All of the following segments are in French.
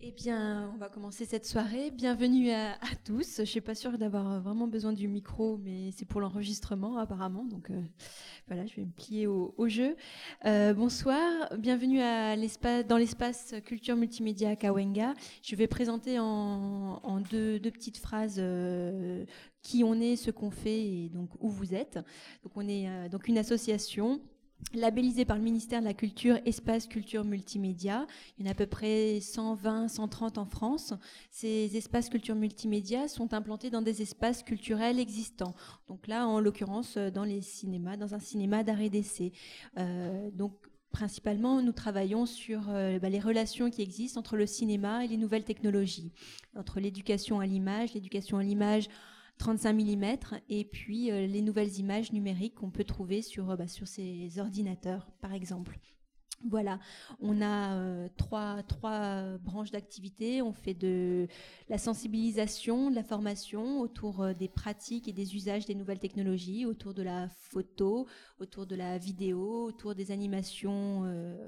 Eh bien, on va commencer cette soirée. Bienvenue à tous. Je ne suis pas sûre d'avoir vraiment besoin du micro, mais c'est pour l'enregistrement apparemment. Donc voilà, je vais me plier au jeu. Bonsoir, bienvenue dans l'espace Culture Multimédia à Cahuenga. Je vais présenter en deux petites phrases qui on est, ce qu'on fait et donc où vous êtes. Donc on est donc une association labellisé par le ministère de la Culture, Espace Culture Multimédia. Il y en a à peu près 120, 130 en France. Ces espaces culture multimédia sont implantés dans des espaces culturels existants. Donc là, en l'occurrence, dans un cinéma d'art et d'essai. Donc principalement, nous travaillons sur les relations qui existent entre le cinéma et les nouvelles technologies, entre l'éducation à l'image 35 mm et puis les nouvelles images numériques qu'on peut trouver sur ces ordinateurs, par exemple. Voilà, on a trois branches d'activité. On fait de la sensibilisation, de la formation autour des pratiques et des usages des nouvelles technologies, autour de la photo, autour de la vidéo, autour des animations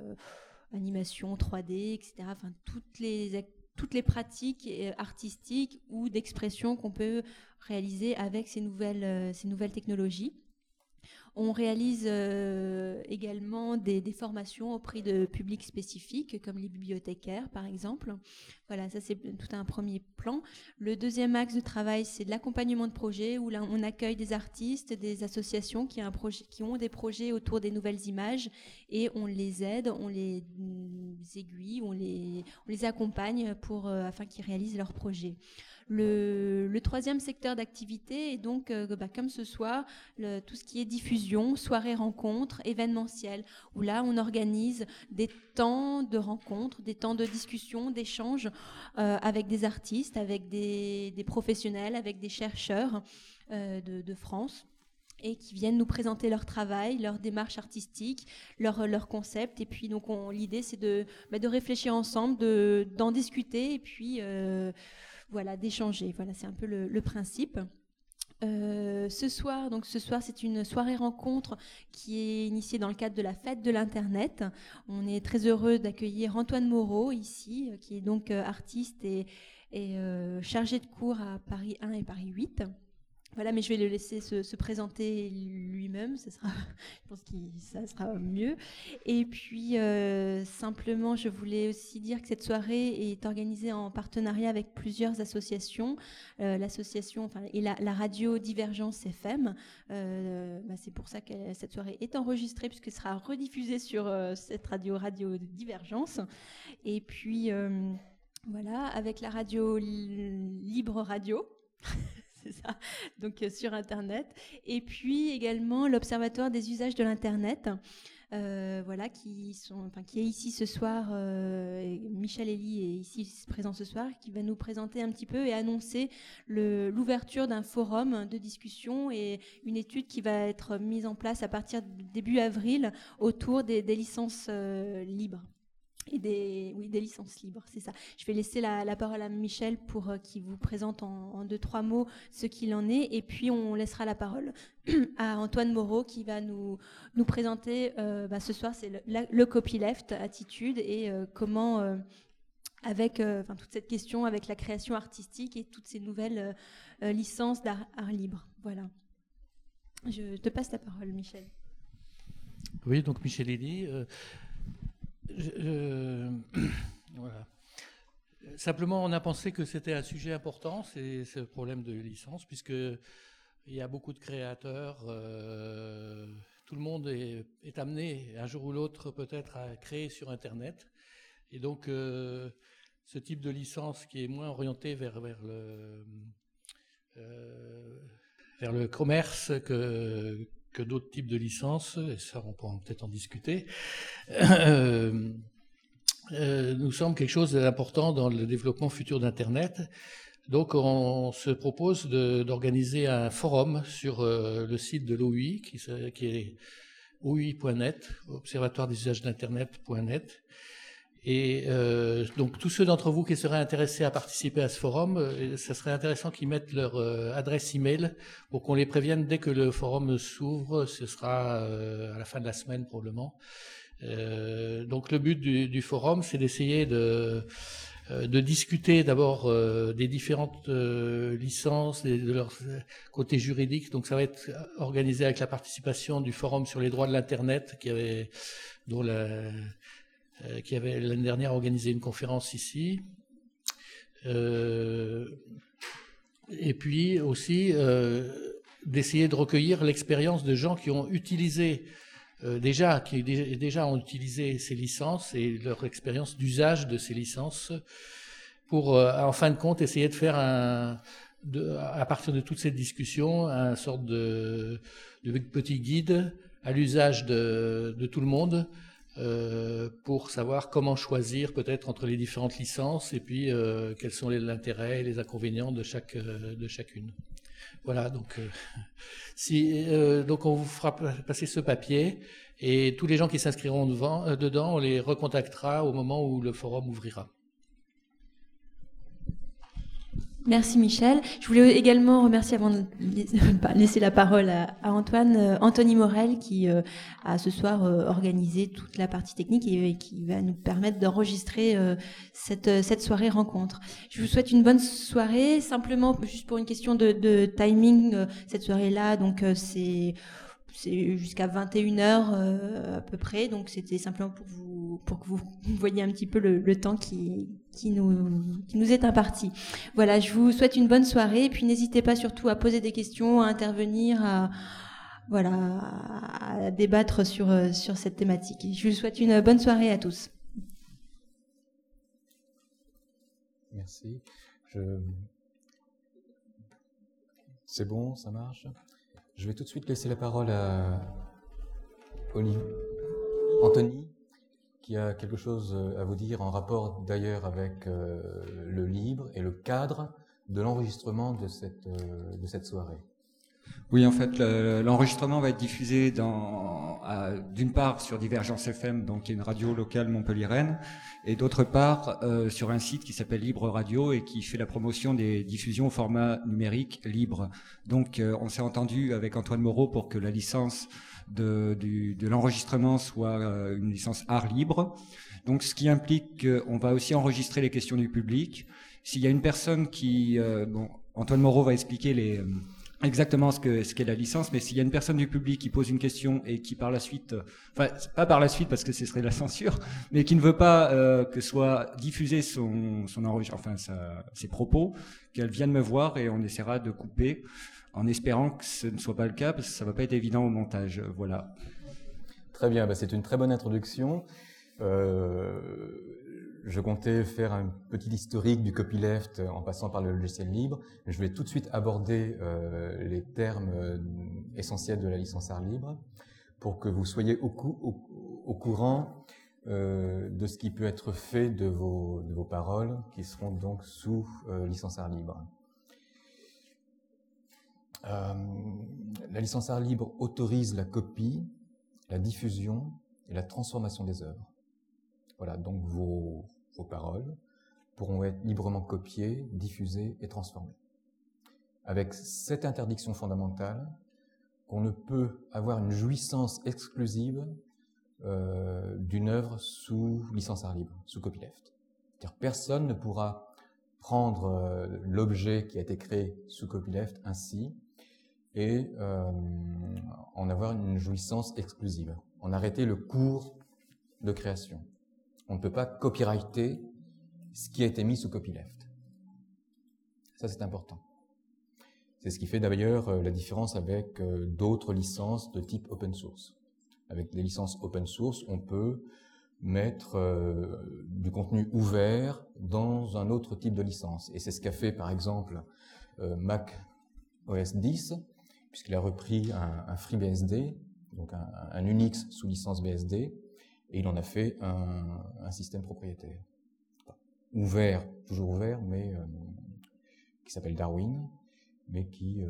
3D, etc. Enfin, toutes les pratiques artistiques ou d'expression qu'on peut réaliser avec ces nouvelles technologies. On réalise également des formations auprès de publics spécifiques, comme les bibliothécaires, par exemple. Voilà, ça c'est tout un premier plan. Le deuxième axe de travail, c'est de l'accompagnement de projets, où là, on accueille des artistes, des associations qui ont des projets autour des nouvelles images, et on les aide, on les aiguille, on les accompagne afin qu'ils réalisent leurs projets. Le troisième secteur d'activité est donc, comme ce soir, tout ce qui est diffusion, soirées rencontres, événementiel, où là on organise des temps de rencontres, des temps de discussion, d'échanges avec des artistes, avec des professionnels, avec des chercheurs de France, et qui viennent nous présenter leur travail, leur démarche artistique, leur concept. Et puis donc l'idée c'est de réfléchir ensemble, d'en discuter et puis voilà, d'échanger. Voilà, c'est un peu le principe. Ce soir, c'est une soirée rencontre qui est initiée dans le cadre de la fête de l'Internet. On est très heureux d'accueillir Antoine Moreau ici, qui est donc artiste et chargé de cours à Paris 1 et Paris 8. Voilà, mais je vais le laisser se présenter lui-même, je pense que ça sera mieux. Et puis, simplement, je voulais aussi dire que cette soirée est organisée en partenariat avec plusieurs associations. L'association, et la radio Divergence FM. C'est pour ça que cette soirée est enregistrée, puisqu'elle sera rediffusée sur cette radio Divergence. Et puis, voilà, avec la radio Libre Radio. C'est ça, donc sur Internet. Et puis également l'Observatoire des usages de l'Internet, voilà, qui est ici ce soir. Michel Elie est ici présent ce soir, qui va nous présenter un petit peu et annoncer l'ouverture d'un forum de discussion et une étude qui va être mise en place à partir de début avril autour des licences libres. Et des licences libres, c'est ça. Je vais laisser la parole à Michel pour qu'il vous présente en 2-3 mots ce qu'il en est, et puis on laissera la parole à Antoine Moreau qui va nous présenter ce soir, c'est le copyleft attitude et comment avec toute cette question avec la création artistique et toutes ces nouvelles licences d'art libre. Voilà. Je te passe la parole, Michel. Oui, donc Michel Elie. Voilà. Simplement, on a pensé que c'était un sujet important, c'est ce problème de licence, puisqu'il y a beaucoup de créateurs, tout le monde est amené un jour ou l'autre peut-être à créer sur Internet. Et donc, ce type de licence qui est moins orienté vers le commerce que d'autres types de licences, et ça on pourra peut-être en discuter, nous semble quelque chose d'important dans le développement futur d'Internet. Donc on se propose d'organiser un forum sur le site de l'OUI, qui est OUI.net, Observatoire des usages d'Internet.net. Et donc tous ceux d'entre vous qui seraient intéressés à participer à ce forum, ça serait intéressant qu'ils mettent leur adresse email pour qu'on les prévienne dès que le forum s'ouvre. Ce sera à la fin de la semaine probablement. Donc le but du forum, c'est d'essayer de discuter d'abord des différentes licences, de leur côté juridique. Donc ça va être organisé avec la participation du Forum sur les droits de l'Internet qui avait l'année dernière organisé une conférence ici. Et puis aussi d'essayer de recueillir l'expérience de gens qui ont utilisé qui déjà ont utilisé ces licences et leur expérience d'usage de ces licences pour, en fin de compte, essayer de faire à partir de toute cette discussion, un sorte de petit guide à l'usage de tout le monde pour savoir comment choisir peut-être entre les différentes licences et puis quels sont l'intérêt et les inconvénients de chacune. Voilà, donc donc on vous fera passer ce papier et tous les gens qui s'inscriront dedans, on les recontactera au moment où le forum ouvrira. Merci Michel. Je voulais également remercier, avant de laisser la parole à Antoine, Anthony Morel qui a ce soir organisé toute la partie technique et qui va nous permettre d'enregistrer cette soirée rencontre. Je vous souhaite une bonne soirée. Simplement, juste pour une question de timing, cette soirée-là, donc c'est jusqu'à 21h à peu près, donc c'était simplement pour que vous voyiez un petit peu le temps qui nous est imparti. Voilà, je vous souhaite une bonne soirée et puis n'hésitez pas surtout à poser des questions, à intervenir, à débattre sur cette thématique. Je vous souhaite une bonne soirée à tous. Merci. C'est bon, ça marche ? Je vais tout de suite laisser la parole à Anthony, qui a quelque chose à vous dire en rapport d'ailleurs avec le livre et le cadre de l'enregistrement de cette soirée. Oui, en fait, l'enregistrement va être diffusé d'une part sur Divergence FM, donc qui est une radio locale montpelliéraine, et d'autre part sur un site qui s'appelle Libre Radio et qui fait la promotion des diffusions au format numérique libre. Donc, on s'est entendu avec Antoine Moreau pour que la licence de l'enregistrement soit une licence art libre. Donc, ce qui implique qu'on va aussi enregistrer les questions du public. S'il y a une personne qui... Antoine Moreau va expliquer exactement ce qu'est la licence, mais s'il y a une personne du public qui pose une question et qui par la suite, enfin pas par la suite parce que ce serait la censure, mais qui ne veut pas que soit diffusé son enregistrement, ses propos, qu'elle vienne me voir et on essaiera de couper, en espérant que ce ne soit pas le cas parce que ça va pas être évident au montage. Voilà. Très bien, c'est une très bonne introduction. Je comptais faire un petit historique du copyleft en passant par le logiciel libre. Je vais tout de suite aborder les termes essentiels de la licence art libre pour que vous soyez au courant de ce qui peut être fait de vos paroles qui seront donc sous licence art libre. La licence art libre autorise la copie, la diffusion et la transformation des œuvres. Voilà, donc vos paroles pourront être librement copiées, diffusées et transformées. Avec cette interdiction fondamentale, qu'on ne peut avoir une jouissance exclusive d'une œuvre sous licence art libre, sous copyleft. C'est-à-dire personne ne pourra prendre l'objet qui a été créé sous copyleft ainsi et en avoir une jouissance exclusive, en arrêter le cours de création. On ne peut pas copyrighter ce qui a été mis sous copyleft. Ça, c'est important. C'est ce qui fait d'ailleurs la différence avec d'autres licences de type open source. Avec les licences open source, on peut mettre du contenu ouvert dans un autre type de licence. Et c'est ce qu'a fait, par exemple, Mac OS X, puisqu'il a repris un FreeBSD, donc un Unix sous licence BSD, et il en a fait un système propriétaire. Ouvert, toujours ouvert, mais qui s'appelle Darwin, mais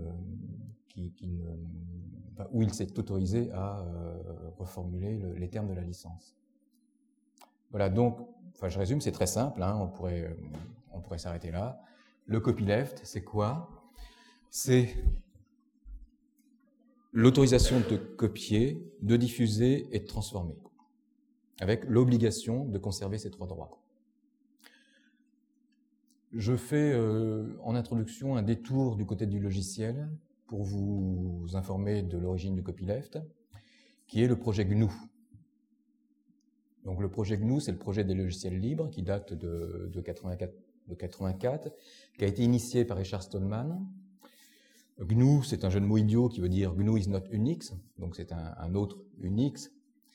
où il s'est autorisé à reformuler les termes de la licence. Voilà, donc, je résume, c'est très simple, hein, on pourrait s'arrêter là. Le copyleft, c'est quoi? C'est l'autorisation de copier, de diffuser et de transformer, avec l'obligation de conserver ces trois droits. Je fais en introduction un détour du côté du logiciel pour vous informer de l'origine du copyleft, qui est le projet GNU. Donc le projet GNU, c'est le projet des logiciels libres qui date de 84, qui a été initié par Richard Stallman. GNU, c'est un jeu de mots idiot qui veut dire GNU is not Unix, donc c'est un autre Unix.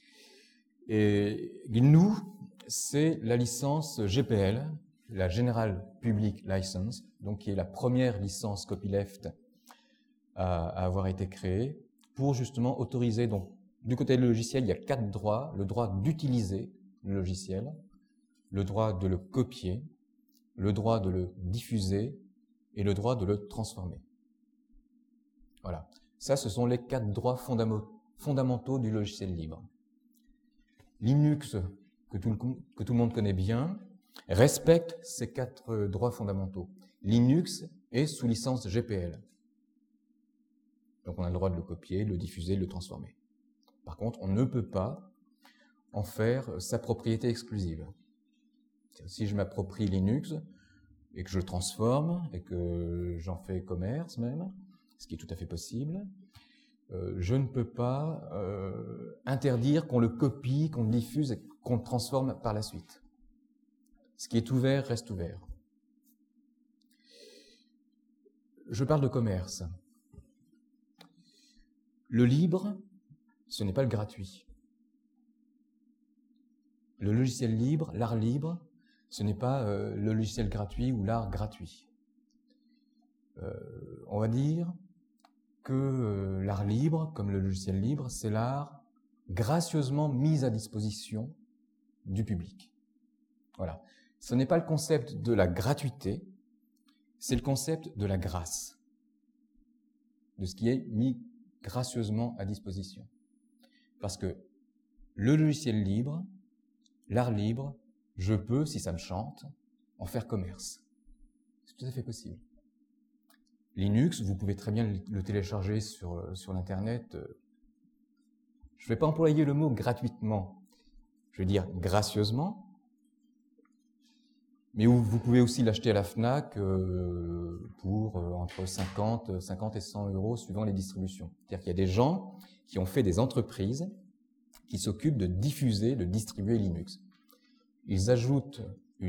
Et GNU, c'est la licence GPL, la General Public License, donc qui est la première licence copyleft à avoir été créée pour justement autoriser, donc du côté du logiciel, il y a 4 droits: le droit d'utiliser le logiciel, le droit de le copier, le droit de le diffuser et le droit de le transformer. Voilà. Ça, ce sont les 4 droits fondamentaux du logiciel libre. Linux, que tout le monde connaît bien, respecte ces 4 droits fondamentaux. Linux est sous licence GPL. Donc on a le droit de le copier, de le diffuser, de le transformer. Par contre, on ne peut pas en faire sa propriété exclusive. Si je m'approprie Linux et que je le transforme et que j'en fais commerce même, ce qui est tout à fait possible, je ne peux pas interdire qu'on le copie, qu'on le diffuse et qu'on le transforme par la suite. Ce qui est ouvert reste ouvert. Je parle de commerce. Le libre, ce n'est pas le gratuit. Le logiciel libre, l'art libre, ce n'est pas le logiciel gratuit ou l'art gratuit. On va dire que l'art libre, comme le logiciel libre, c'est l'art gracieusement mis à disposition du public. Voilà. Ce n'est pas le concept de la gratuité, c'est le concept de la grâce, de ce qui est mis gracieusement à disposition. Parce que le logiciel libre, l'art libre, je peux, si ça me chante, en faire commerce. C'est tout à fait possible. Linux, vous pouvez très bien le télécharger sur l'Internet. Je ne vais pas employer le mot gratuitement, je vais dire gracieusement, mais vous pouvez aussi l'acheter à la FNAC pour entre 50 et 100 euros suivant les distributions. C'est-à-dire qu'il y a des gens qui ont fait des entreprises qui s'occupent de diffuser, de distribuer Linux. Ils ajoutent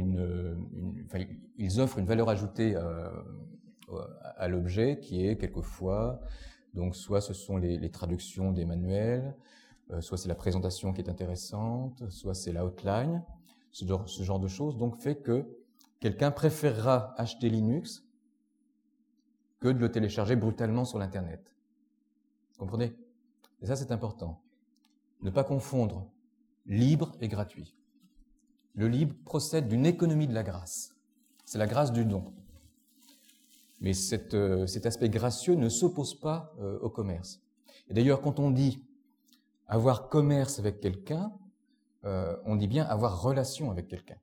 ils offrent une valeur ajoutée à l'objet qui est quelquefois, donc soit ce sont les traductions des manuels, soit c'est la présentation qui est intéressante, soit c'est l'outline, ce genre de choses, donc fait que quelqu'un préférera acheter Linux que de le télécharger brutalement sur l'Internet. Vous comprenez? Et ça, c'est important. Ne pas confondre libre et gratuit. Le libre procède d'une économie de la grâce. C'est la grâce du don. Mais cet aspect gracieux ne s'oppose pas au commerce. Et d'ailleurs, quand on dit avoir commerce avec quelqu'un, on dit bien avoir relation avec quelqu'un.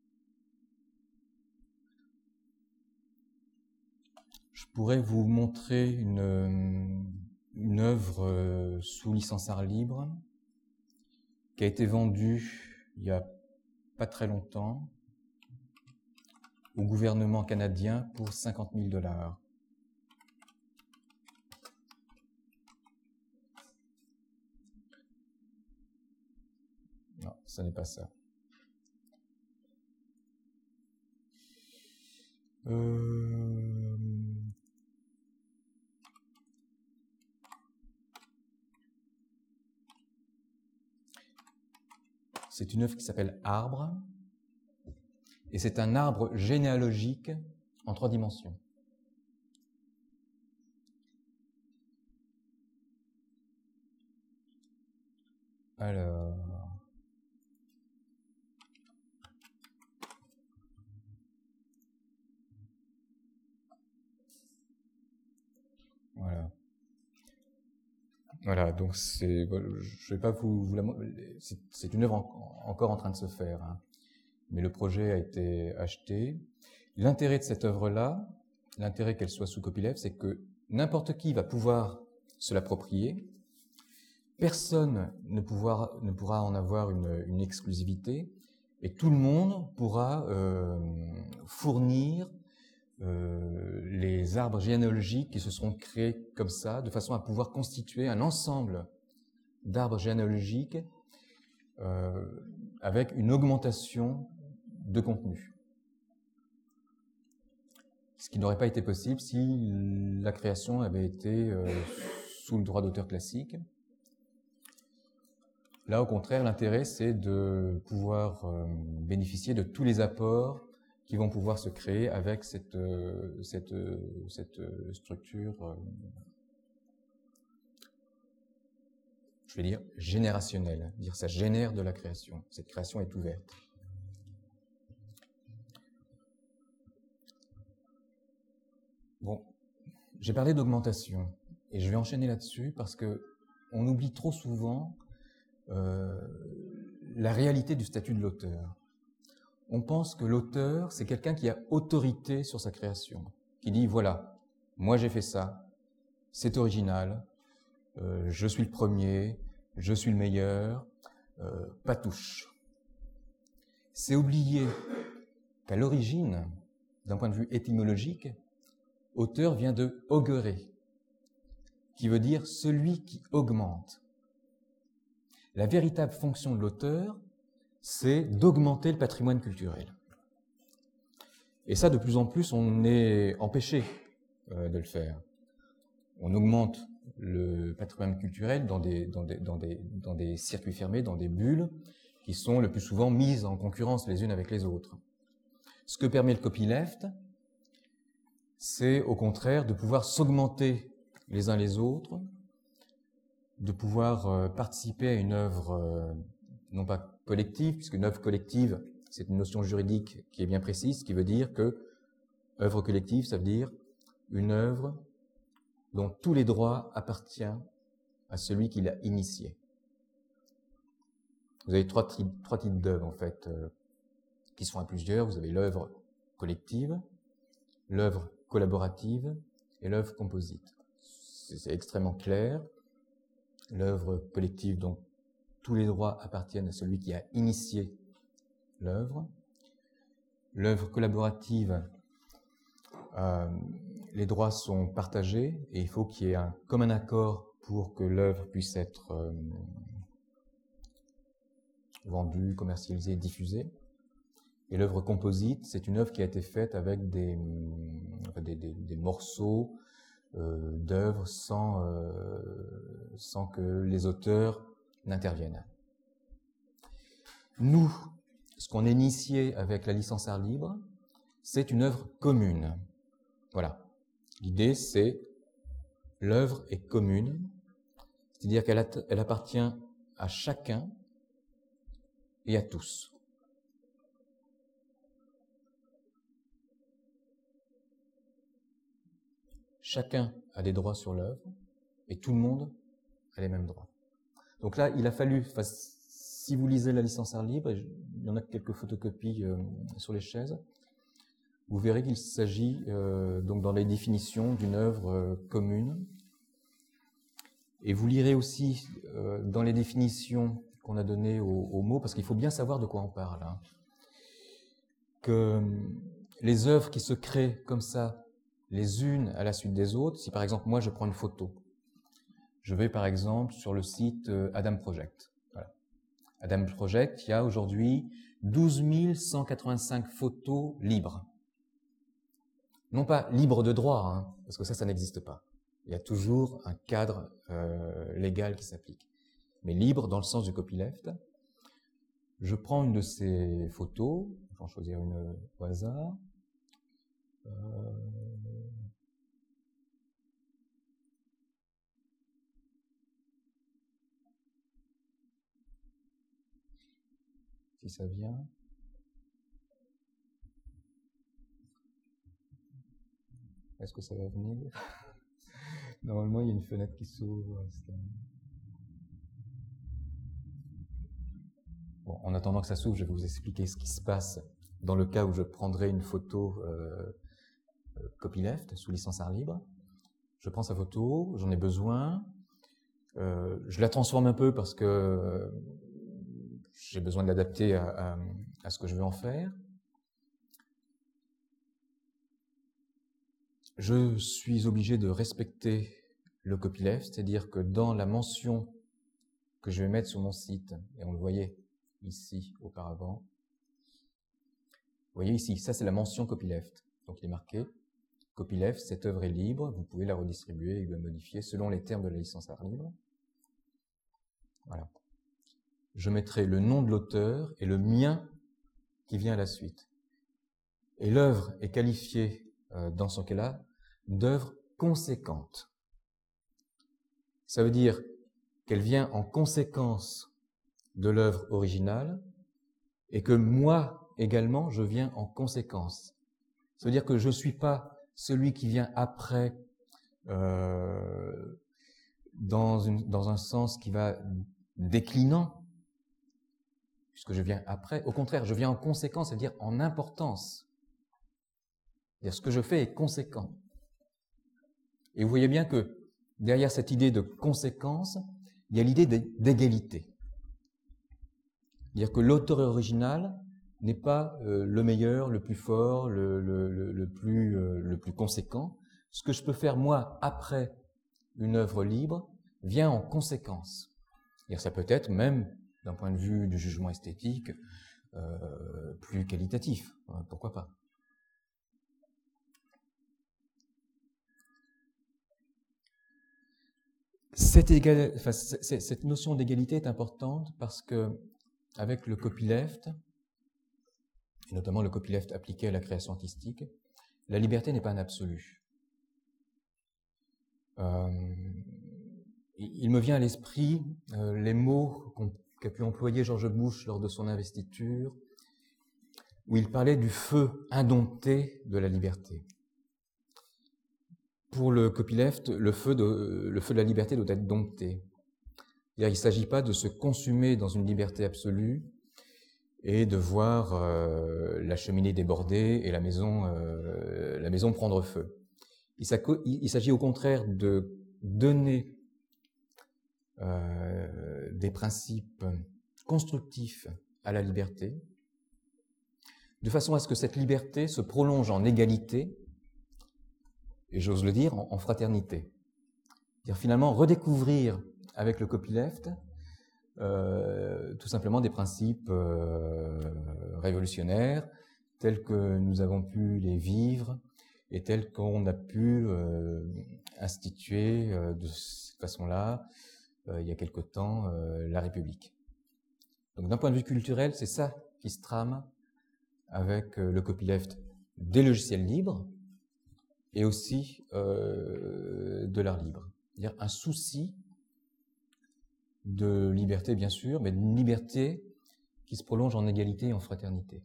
Je pourrais vous montrer une œuvre sous licence art libre qui a été vendue il y a pas très longtemps au gouvernement canadien pour 50 000 $. Non, ce n'est pas ça. C'est une œuvre qui s'appelle Arbre, et c'est un arbre généalogique en 3 dimensions. Alors... Voilà, donc je vais pas vous la montrer, c'est une œuvre encore en train de se faire, hein. Mais le projet a été acheté. L'intérêt de cette œuvre-là, l'intérêt qu'elle soit sous copyleft, c'est que n'importe qui va pouvoir se l'approprier. Personne ne pourra en avoir une exclusivité, et tout le monde pourra fournir les arbres généalogiques qui se seront créés comme ça, de façon à pouvoir constituer un ensemble d'arbres généalogiques avec une augmentation de contenu. Ce qui n'aurait pas été possible si la création avait été sous le droit d'auteur classique. Là, au contraire, l'intérêt, c'est de pouvoir bénéficier de tous les apports qui vont pouvoir se créer avec cette structure, je vais dire, générationnelle. Dire ça génère de la création. Cette création est ouverte. Bon, j'ai parlé d'augmentation et je vais enchaîner là-dessus parce que on oublie trop souvent la réalité du statut de l'auteur. On pense que l'auteur, c'est quelqu'un qui a autorité sur sa création, qui dit, voilà, moi j'ai fait ça, c'est original, je suis le premier, je suis le meilleur, pas touche. C'est oublier qu'à l'origine, d'un point de vue étymologique, auteur vient de augurer, qui veut dire celui qui augmente. La véritable fonction de l'auteur, c'est d'augmenter le patrimoine culturel. Et ça, de plus en plus, on est empêché de le faire. On augmente le patrimoine culturel dans des circuits fermés, dans des bulles, qui sont le plus souvent mises en concurrence les unes avec les autres. Ce que permet le copyleft, c'est au contraire de pouvoir s'augmenter les uns les autres, de pouvoir participer à une œuvre non pas collective, puisqu'une œuvre collective, c'est une notion juridique qui est bien précise, qui veut dire que œuvre collective, ça veut dire une œuvre dont tous les droits appartiennent à celui qui l'a initiée. Vous avez trois types d'œuvres, en fait, qui sont à plusieurs. Vous avez l'œuvre collective, l'œuvre collaborative et l'œuvre composite. C'est extrêmement clair. L'œuvre collective, donc, tous les droits appartiennent à celui qui a initié l'œuvre. L'œuvre collaborative, les droits sont partagés et il faut qu'il y ait un commun accord pour que l'œuvre puisse être vendue, commercialisée, diffusée. Et l'œuvre composite, c'est une œuvre qui a été faite avec des morceaux d'œuvres sans que les auteurs n'interviennent. Nous, ce qu'on a initié avec la licence art libre, c'est une œuvre commune. Voilà. L'idée, c'est l'œuvre est commune, c'est-à-dire qu'elle appartient à chacun et à tous. Chacun a des droits sur l'œuvre et tout le monde a les mêmes droits. Donc là, il a fallu, si vous lisez la licence art libre, il y en a quelques photocopies sur les chaises, vous verrez qu'il s'agit donc dans les définitions d'une œuvre commune. Et vous lirez aussi dans les définitions qu'on a données aux mots, parce qu'il faut bien savoir de quoi on parle, hein, que les œuvres qui se créent comme ça, les unes à la suite des autres, si par exemple moi je prends une photo, je vais par exemple sur le site Adam Project. Voilà. Adam Project, il y a aujourd'hui 12 185 photos libres. Non pas libres de droit, hein, parce que ça n'existe pas. Il y a toujours un cadre légal qui s'applique. Mais libre dans le sens du copyleft. Je prends une de ces photos, je vais en choisir une au hasard. Si ça vient. Est-ce que ça va venir? Normalement, il y a une fenêtre qui s'ouvre. Bon, en attendant que ça s'ouvre, je vais vous expliquer ce qui se passe dans le cas où je prendrai une photo copyleft sous licence art libre. Je prends sa photo, j'en ai besoin, je la transforme un peu parce que j'ai besoin de l'adapter à ce que je veux en faire. je suis obligé de respecter le copyleft, c'est-à-dire que dans la mention que je vais mettre sur mon site, et on le voyait ici auparavant, vous voyez ici, ça c'est la mention copyleft. Donc il est marqué copyleft, cette œuvre est libre, vous pouvez la redistribuer et la modifier selon les termes de la licence art libre. Voilà. Je mettrai le nom de l'auteur et le mien qui vient à la suite. Et l'œuvre est qualifiée, dans ce cas-là, d'œuvre conséquente. Ça veut dire qu'elle vient en conséquence de l'œuvre originale et que moi également, je viens en conséquence. Ça veut dire que je ne suis pas celui qui vient après dans un sens qui va déclinant, puisque je viens après. Au contraire, je viens en conséquence, c'est-à-dire en importance. C'est-à-dire ce que je fais est conséquent. Et vous voyez bien que derrière cette idée de conséquence, il y a l'idée d'égalité. C'est-à-dire que l'auteur original n'est pas le meilleur, le plus fort, le plus conséquent. Ce que je peux faire moi après une œuvre libre vient en conséquence. C'est-à-dire ça peut être même d'un point de vue du jugement esthétique plus qualitatif. Pourquoi pas? Cette notion d'égalité est importante parce que avec le copyleft, et notamment le copyleft appliqué à la création artistique, la liberté n'est pas un absolu. Il me vient à l'esprit les mots qu'a pu employer George Bush lors de son investiture, où il parlait du feu indompté de la liberté. Pour le copyleft, le feu de la liberté doit être dompté. Il ne s'agit pas de se consumer dans une liberté absolue et de voir la cheminée déborder et la maison prendre feu. Il s'agit au contraire de donner des principes constructifs à la liberté, de façon à ce que cette liberté se prolonge en égalité, et j'ose le dire, en fraternité. C'est-à-dire finalement redécouvrir avec le copyleft tout simplement des principes révolutionnaires tels que nous avons pu les vivre et tels qu'on a pu instituer de cette façon-là il y a quelque temps la République. Donc d'un point de vue culturel, c'est ça qui se trame avec le copyleft des logiciels libres et aussi de l'art libre. C'est-à-dire un souci de liberté, bien sûr, mais d'une liberté qui se prolonge en égalité et en fraternité.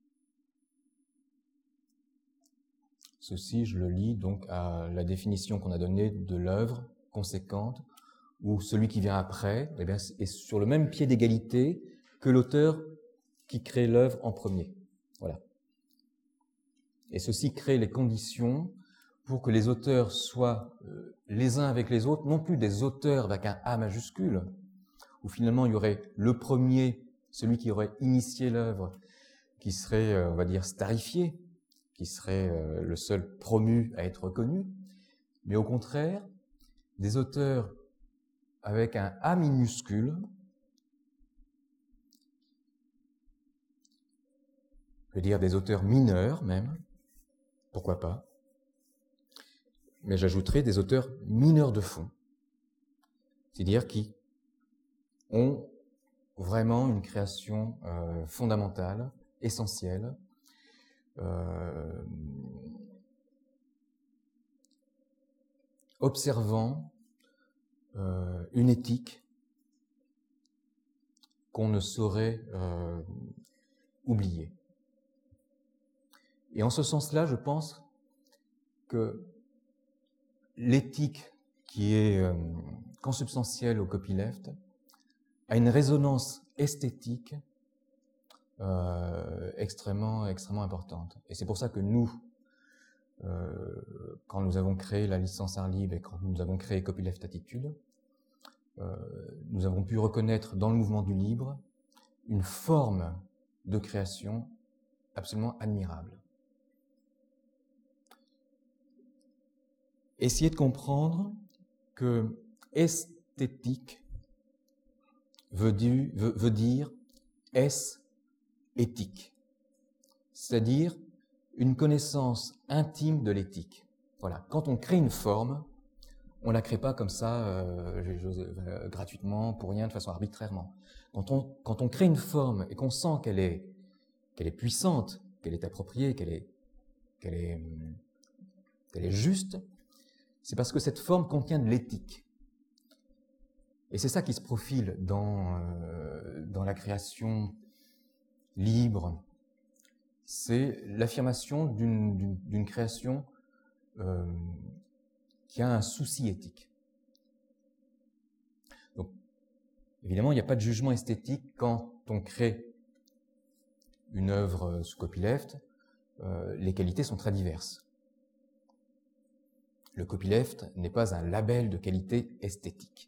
Ceci, je le lis donc à la définition qu'on a donnée de l'œuvre conséquente, où celui qui vient après eh bien, est sur le même pied d'égalité que l'auteur qui crée l'œuvre en premier. Voilà. Et ceci crée les conditions pour que les auteurs soient les uns avec les autres, non plus des auteurs avec un A majuscule, où finalement il y aurait le premier, celui qui aurait initié l'œuvre, qui serait, on va dire, starifié, qui serait le seul promu à être reconnu, mais au contraire, des auteurs avec un A minuscule, je veux dire des auteurs mineurs même, pourquoi pas, mais j'ajouterai des auteurs mineurs de fond, c'est-à-dire qui ont vraiment une création fondamentale, essentielle, observant une éthique qu'on ne saurait oublier. Et en ce sens-là, je pense que l'éthique qui est consubstantielle au copyleft a une résonance esthétique extrêmement importante. Et c'est pour ça que nous, quand nous avons créé la licence art libre et quand nous avons créé Copyleft Attitude, nous avons pu reconnaître dans le mouvement du libre une forme de création absolument admirable. essayer de comprendre que esthétique veut dire éthique, c'est-à-dire une connaissance intime de l'éthique. Voilà. Quand on crée une forme, on la crée pas comme ça, gratuitement, pour rien, de façon arbitrairement. Quand on crée une forme et qu'on sent qu'elle est puissante, qu'elle est appropriée, qu'elle est juste, c'est parce que cette forme contient de l'éthique. Et c'est ça qui se profile dans la création libre. C'est l'affirmation d'une création qui a un souci éthique. Donc, évidemment, il n'y a pas de jugement esthétique quand on crée une œuvre sous copyleft. Les qualités sont très diverses. Le copyleft n'est pas un label de qualité esthétique.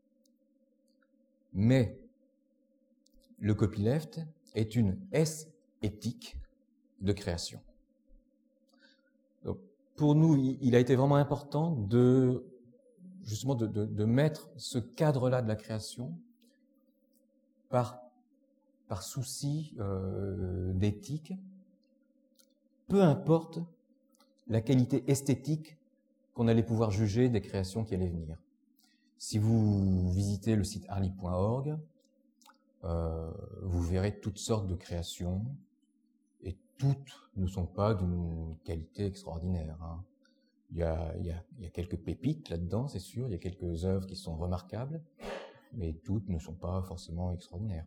Mais le copyleft est une éthique de création. Donc, pour nous, il a été vraiment important justement de mettre ce cadre-là de la création par souci d'éthique, peu importe la qualité esthétique qu'on allait pouvoir juger des créations qui allaient venir. Si vous visitez le site arlib.org, vous verrez toutes sortes de créations, et toutes ne sont pas d'une qualité extraordinaire. Hein. Il y a quelques pépites là-dedans, c'est sûr, il y a quelques œuvres qui sont remarquables, mais toutes ne sont pas forcément extraordinaires.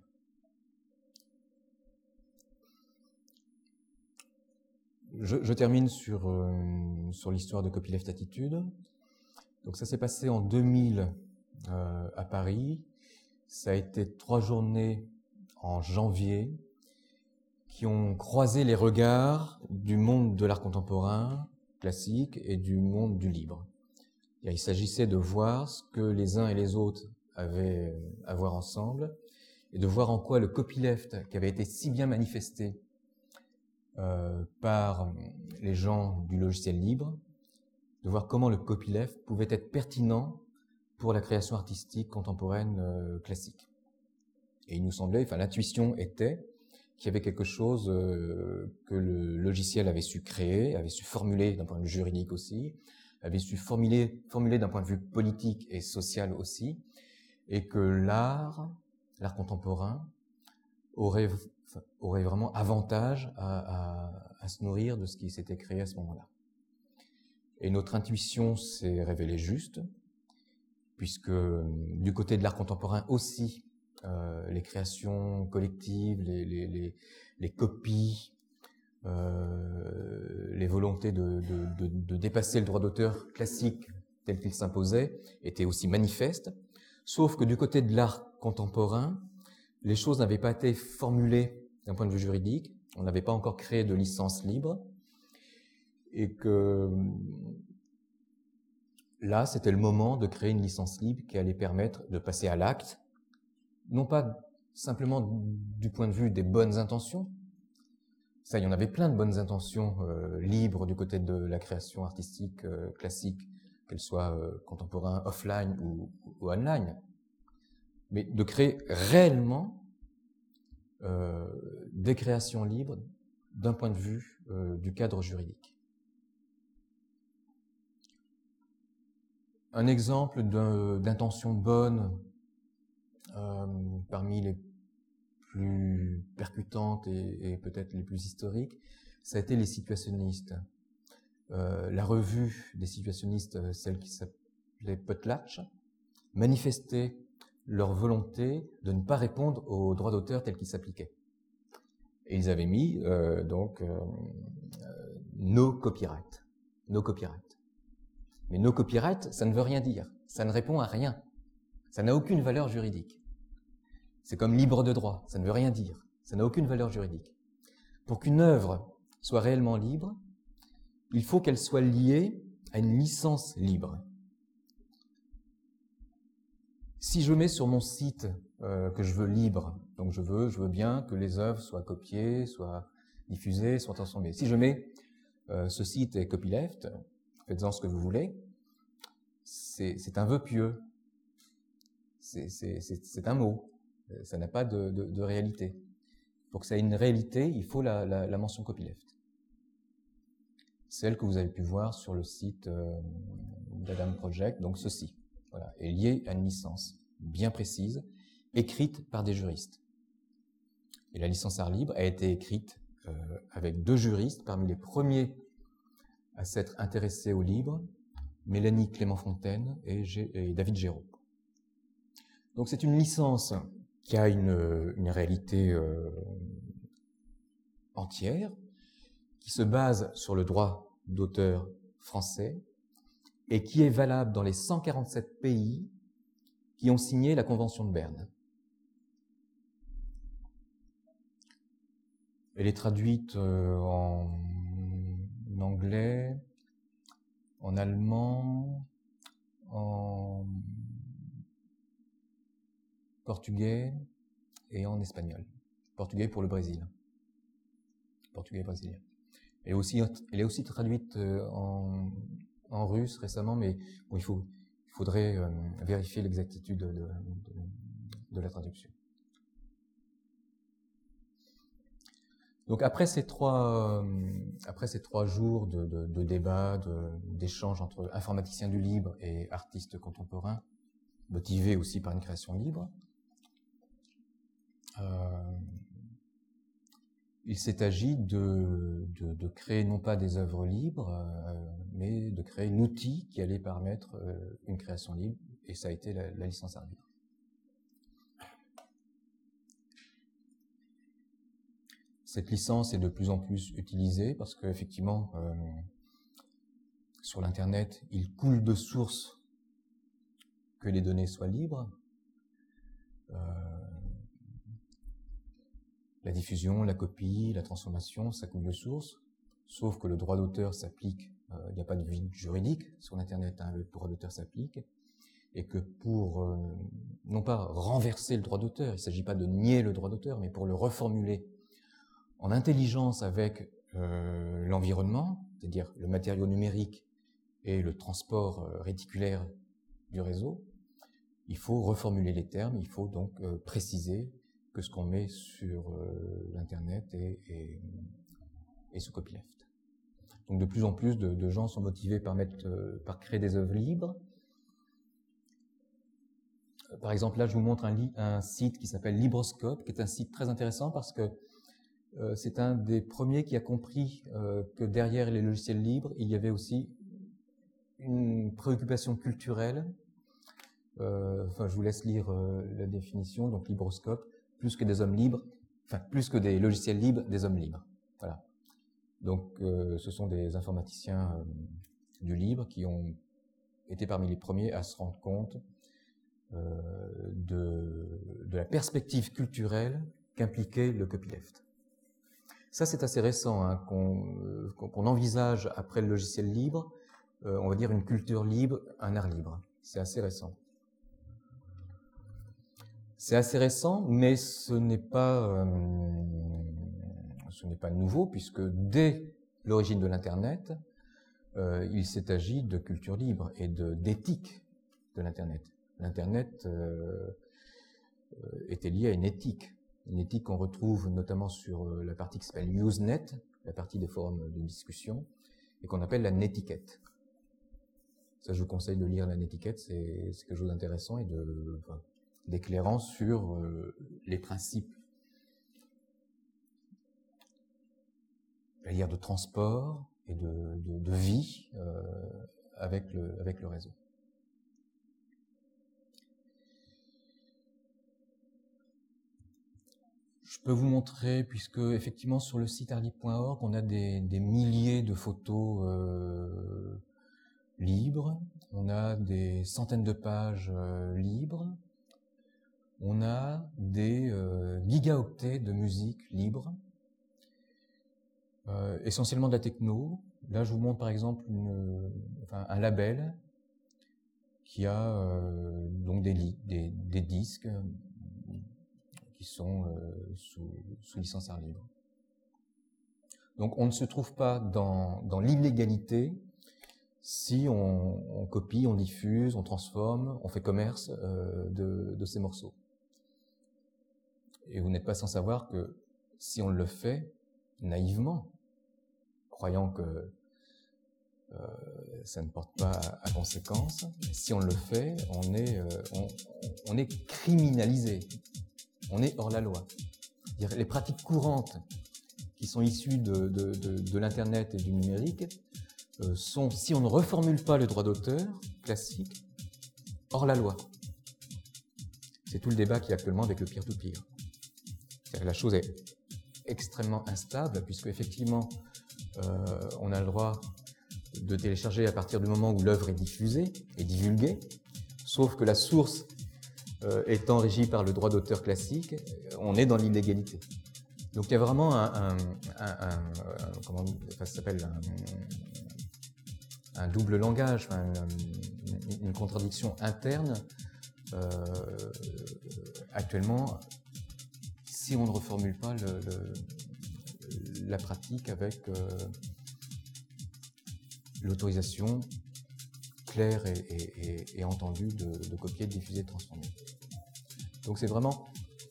Je termine sur l'histoire de Copyleft Attitude. Donc ça s'est passé en 2000 à Paris. Ça a été 3 journées en janvier qui ont croisé les regards du monde de l'art contemporain classique et du monde du libre. Il s'agissait de voir ce que les uns et les autres avaient à voir ensemble et de voir en quoi le copyleft, qui avait été si bien manifesté par les gens du logiciel libre, de voir comment le copyleft pouvait être pertinent pour la création artistique contemporaine classique. Et il nous semblait, enfin l'intuition était qu'il y avait quelque chose que le logiciel avait su créer, avait su formuler d'un point de vue juridique aussi, avait su formuler d'un point de vue politique et social aussi, et que l'art contemporain aurait vraiment avantage à se nourrir de ce qui s'était créé à ce moment-là. Et notre intuition s'est révélée juste, puisque du côté de l'art contemporain aussi, les créations collectives, les copies, les volontés de dépasser le droit d'auteur classique tel qu'il s'imposait étaient aussi manifestes, sauf que du côté de l'art contemporain, les choses n'avaient pas été formulées d'un point de vue juridique, on n'avait pas encore créé de licence libre, et que là, c'était le moment de créer une licence libre qui allait permettre de passer à l'acte, non pas simplement du point de vue des bonnes intentions. Ça, il y en avait plein de bonnes intentions libres du côté de la création artistique classique, qu'elle soit contemporain, offline ou online. Mais de créer réellement des créations libres d'un point de vue du cadre juridique. Un exemple d'intention bonne parmi les plus percutantes et peut-être les plus historiques, ça a été les situationnistes. La revue des situationnistes, celle qui s'appelait Potlatch, manifestait leur volonté de ne pas répondre aux droits d'auteur tels qu'ils s'appliquaient. Et ils avaient mis no copyright. No copyright. Mais no copyright, ça ne veut rien dire. Ça ne répond à rien. Ça n'a aucune valeur juridique. C'est comme libre de droit. Ça ne veut rien dire. Ça n'a aucune valeur juridique. Pour qu'une œuvre soit réellement libre, il faut qu'elle soit liée à une licence libre. Si je mets sur mon site que je veux libre, donc je veux bien que les œuvres soient copiées, soient diffusées, soient transformées. Si je mets ce site est copyleft, faites-en ce que vous voulez, c'est un vœu pieux. C'est un mot. Ça n'a pas de réalité. Pour que ça ait une réalité, il faut la mention copyleft. Celle que vous avez pu voir sur le site d'Adam Project, donc ceci, voilà, est liée à une licence bien précise, écrite par des juristes. Et la licence art libre a été écrite avec 2 juristes, parmi les premiers à s'être intéressés au libre, Mélanie Clément-Fontaine et David Géraud. Donc c'est une licence qui a une réalité entière, qui se base sur le droit d'auteur français et qui est valable dans les 147 pays qui ont signé la Convention de Berne. Elle est traduite en anglais, en allemand, en portugais et en espagnol. Portugais pour le Brésil. Portugais brésilien. Elle est aussi traduite en russe récemment, mais bon, il faudrait vérifier l'exactitude de la traduction. Donc après ces 3 jours de débat, d'échanges entre informaticiens du libre et artistes contemporains, motivés aussi par une création libre, il s'est agi de créer non pas des œuvres libres, mais de créer l'outil qui allait permettre une création libre, et ça a été la licence art libre. Cette licence est de plus en plus utilisée parce qu'effectivement, sur l'Internet, il coule de source que les données soient libres. La diffusion, la copie, la transformation, ça coule de source, sauf que le droit d'auteur s'applique, il n'y a pas de vide juridique sur l'Internet, hein, le droit d'auteur s'applique, et que pour, non pas renverser le droit d'auteur, il ne s'agit pas de nier le droit d'auteur, mais pour le reformuler en intelligence avec l'environnement, c'est-à-dire le matériau numérique et le transport réticulaire du réseau, il faut reformuler les termes, il faut donc préciser que ce qu'on met sur l'Internet est sous copyleft. Donc de plus en plus de gens sont motivés par créer des œuvres libres. Par exemple, là, je vous montre un site qui s'appelle Libroscope, qui est un site très intéressant parce que c'est un des premiers qui a compris que derrière les logiciels libres, il y avait aussi une préoccupation culturelle. Je vous laisse lire la définition. Donc, Libroscope, plus que des hommes libres, plus que des logiciels libres, des hommes libres. Voilà. Donc, ce sont des informaticiens du libre qui ont été parmi les premiers à se rendre compte de la perspective culturelle qu'impliquait le copyleft. Ça, c'est assez récent, hein, qu'on envisage après le logiciel libre, on va dire une culture libre, un art libre. C'est assez récent. C'est assez récent, mais ce n'est pas nouveau, puisque dès l'origine de l'Internet, il s'est agi de culture libre et d'éthique de l'Internet. L'Internet était lié à une éthique qu'on retrouve notamment sur la partie qui s'appelle Usenet, la partie des forums de discussion, et qu'on appelle la netiquette. Ça, je vous conseille de lire la netiquette, c'est quelque chose d'intéressant et d'éclairant sur les principes, c'est-à-dire de transport et de vie avec le réseau. Je peux vous montrer, puisque effectivement sur le site artlibre.org, on a des milliers de photos libres, on a des centaines de pages libres, on a des gigaoctets de musique libre, essentiellement de la techno. Là, je vous montre par exemple un label qui a donc des disques qui sont sous licence art libre. Donc on ne se trouve pas dans l'illégalité si on copie, on diffuse, on transforme, on fait commerce de ces morceaux. Et vous n'êtes pas sans savoir que si on le fait naïvement, croyant que ça ne porte pas à conséquence, si on le fait, on est criminalisé, on est hors la loi. Les pratiques courantes qui sont issues de l'Internet et du numérique sont, si on ne reformule pas le droit d'auteur classique, hors la loi. C'est tout le débat qu'il y a actuellement avec le peer-to-peer. La chose est extrêmement instable, puisque effectivement, on a le droit de télécharger à partir du moment où l'œuvre est diffusée et divulguée, sauf que la source étant régie par le droit d'auteur classique, on est dans l'illégalité. Donc il y a vraiment un double langage, une contradiction interne actuellement, si on ne reformule pas la pratique avec l'autorisation claire et entendue de copier, de diffuser, de transformer. Donc c'est vraiment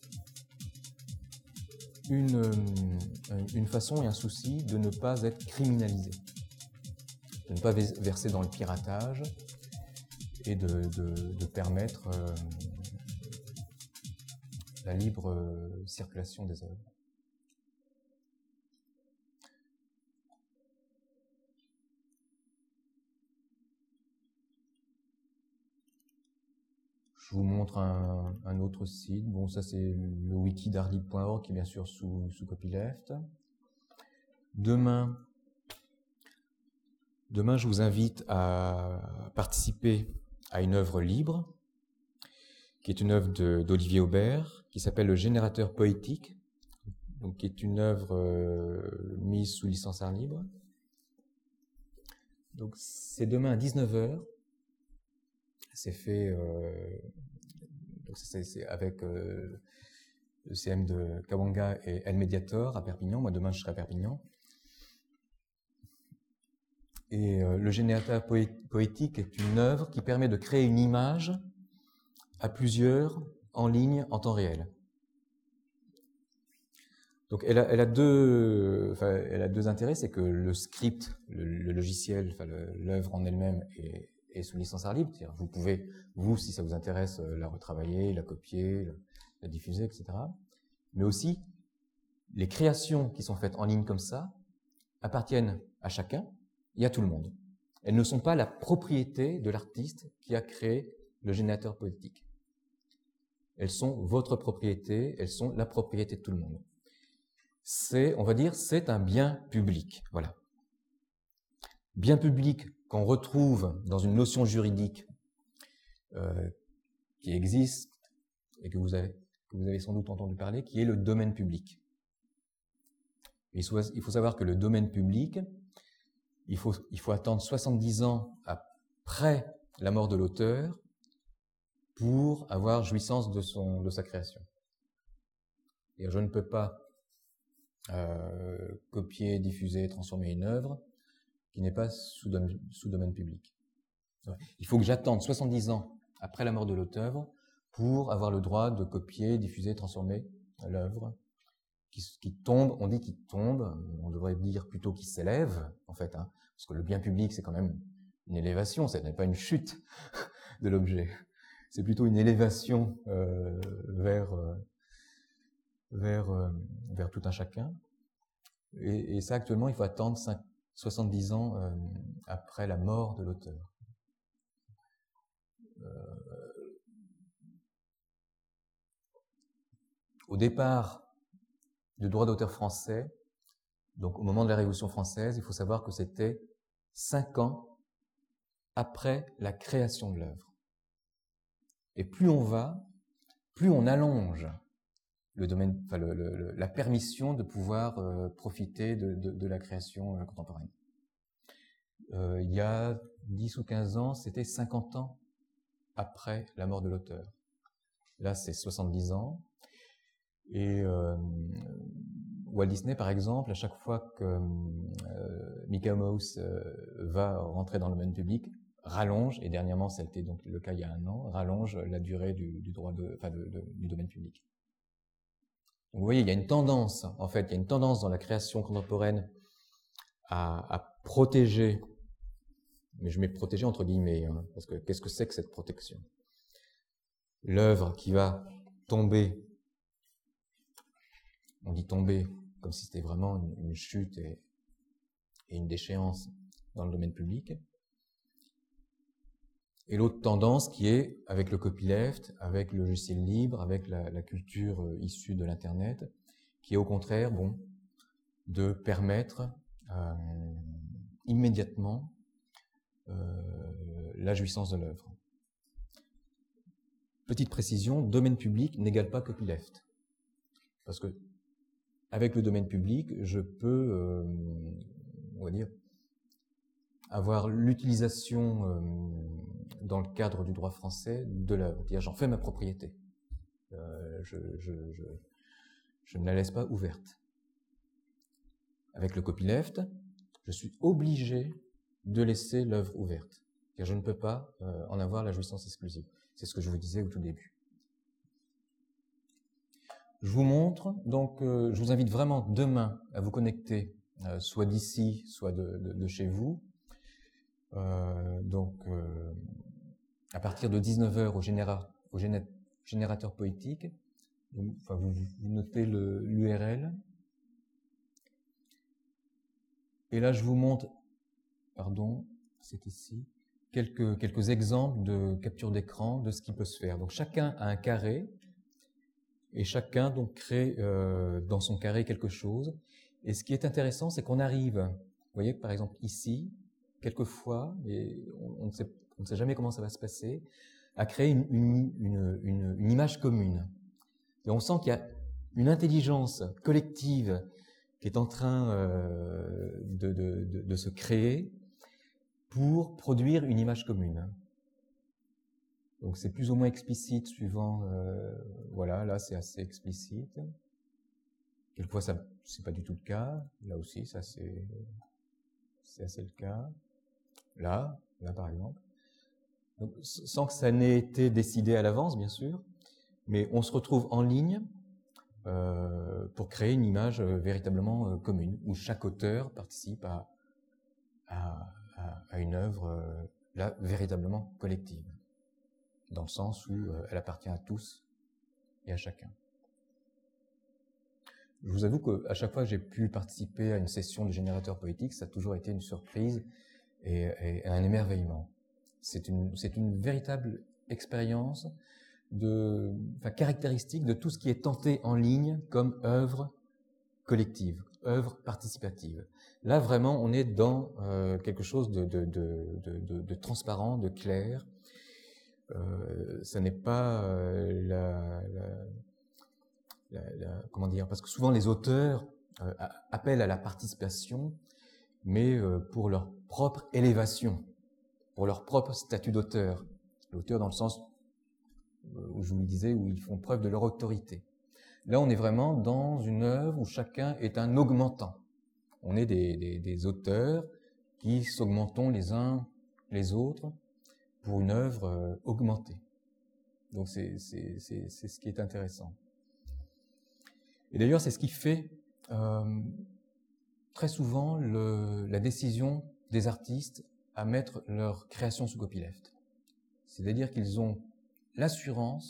une façon et un souci de ne pas être criminalisé, de ne pas verser dans le piratage et de permettre la libre circulation des œuvres. Je vous montre un autre site. Bon, ça c'est le wiki d'arlib.org qui est bien sûr sous copyleft. Demain, je vous invite à participer à une œuvre libre, qui est une œuvre d'Olivier Aubert, qui s'appelle Le Générateur Poétique, donc qui est une œuvre mise sous licence art libre. Donc c'est demain à 19h. C'est fait c'est avec le CM de Kawanga et El Mediator à Perpignan. Moi, demain, je serai à Perpignan. Et le générateur poétique est une œuvre qui permet de créer une image à plusieurs en ligne en temps réel. Donc, elle a deux intérêts. C'est que le script, le logiciel, l'œuvre en elle-même est sous licence art libre. C'est-à-dire, vous pouvez, si ça vous intéresse, la retravailler, la copier, la diffuser, etc. Mais aussi, les créations qui sont faites en ligne comme ça appartiennent à chacun et à tout le monde. Elles ne sont pas la propriété de l'artiste qui a créé le générateur poétique. Elles sont votre propriété, elles sont la propriété de tout le monde. On va dire, c'est un bien public. Voilà. Bien public qu'on retrouve dans une notion juridique qui existe et que vous avez sans doute entendu parler, qui est le domaine public. Il faut savoir que le domaine public, il faut attendre 70 ans après la mort de l'auteur pour avoir jouissance de sa création. Et je ne peux pas copier, diffuser, transformer une œuvre qui n'est pas sous domaine public. Il faut que j'attende 70 ans après la mort de l'auteur pour avoir le droit de copier, diffuser, transformer l'œuvre qui tombe. On dit qu'il tombe, on devrait dire plutôt qu'il s'élève, en fait, hein, parce que le bien public, c'est quand même une élévation, ce n'est pas une chute de l'objet. C'est plutôt une élévation vers tout un chacun. Et ça, actuellement, il faut attendre 70 ans après la mort de l'auteur. Au départ du droit d'auteur français, donc au moment de la Révolution française, il faut savoir que c'était 5 ans après la création de l'œuvre. Et plus on allonge le domaine, la permission de pouvoir profiter de la création contemporaine. Il y a 10 ou 15 ans, c'était 50 ans après la mort de l'auteur. Là, c'est 70 ans. Et Walt Disney, par exemple, à chaque fois que Mickey Mouse va rentrer dans le domaine public, rallonge, et dernièrement ça a été donc le cas il y a 1 an, rallonge la durée du domaine public. Donc, vous voyez, il y a une tendance, en fait, il y a une tendance dans la création contemporaine à protéger, mais je mets protéger entre guillemets, hein, parce que qu'est-ce que c'est que cette protection? L'œuvre qui va tomber, on dit tomber comme si c'était vraiment une chute et une déchéance dans le domaine public. Et l'autre tendance qui est, avec le copyleft, avec le logiciel libre, avec la culture issue de l'Internet, qui est au contraire, bon, de permettre immédiatement la jouissance de l'œuvre. Petite précision, domaine public n'égale pas copyleft. Parce que, avec le domaine public, je peux, on va dire, avoir l'utilisation dans le cadre du droit français de l'œuvre. C'est-à-dire, j'en fais ma propriété. Je ne la laisse pas ouverte. Avec le copyleft, je suis obligé de laisser l'œuvre ouverte. C'est-à-dire, je ne peux pas en avoir la jouissance exclusive. C'est ce que je vous disais au tout début. Je vous montre, donc je vous invite vraiment demain à vous connecter, soit d'ici, soit de chez vous. À partir de 19h au générateur poétique, enfin, vous notez l'URL. Et là, je vous montre, pardon, c'est ici, quelques exemples de capture d'écran de ce qui peut se faire. Donc chacun a un carré, et chacun donc crée dans son carré quelque chose. Et ce qui est intéressant, c'est qu'on arrive, vous voyez par exemple ici, quelquefois, et on ne sait jamais comment ça va se passer, à créer une image commune. Et on sent qu'il y a une intelligence collective qui est en train de se créer pour produire une image commune. Donc c'est plus ou moins explicite suivant, voilà, là c'est assez explicite. Quelquefois ça c'est pas du tout le cas, là aussi ça c'est assez le cas. Là par exemple. Donc, sans que ça n'ait été décidé à l'avance, bien sûr, mais on se retrouve en ligne pour créer une image véritablement commune, où chaque auteur participe à une œuvre là véritablement collective, dans le sens où elle appartient à tous et à chacun. Je vous avoue qu'à chaque fois que j'ai pu participer à une session de générateur poétique, ça a toujours été une surprise et un émerveillement. C'est une véritable expérience caractéristique de tout ce qui est tenté en ligne comme œuvre collective, œuvre participative. Là, vraiment, on est dans quelque chose de transparent, de clair. Ça n'est pas comment dire, parce que souvent les auteurs appellent à la participation, mais pour leur propre élévation, pour leur propre statut d'auteur. L'auteur dans le sens où je vous le disais, où ils font preuve de leur autorité. Là, on est vraiment dans une œuvre où chacun est un augmentant. On est des auteurs qui s'augmentons les uns les autres pour une œuvre augmentée. Donc c'est ce qui est intéressant. Et d'ailleurs, c'est ce qui fait très souvent la décision des artistes à mettre leur création sous copyleft. C'est-à-dire qu'ils ont l'assurance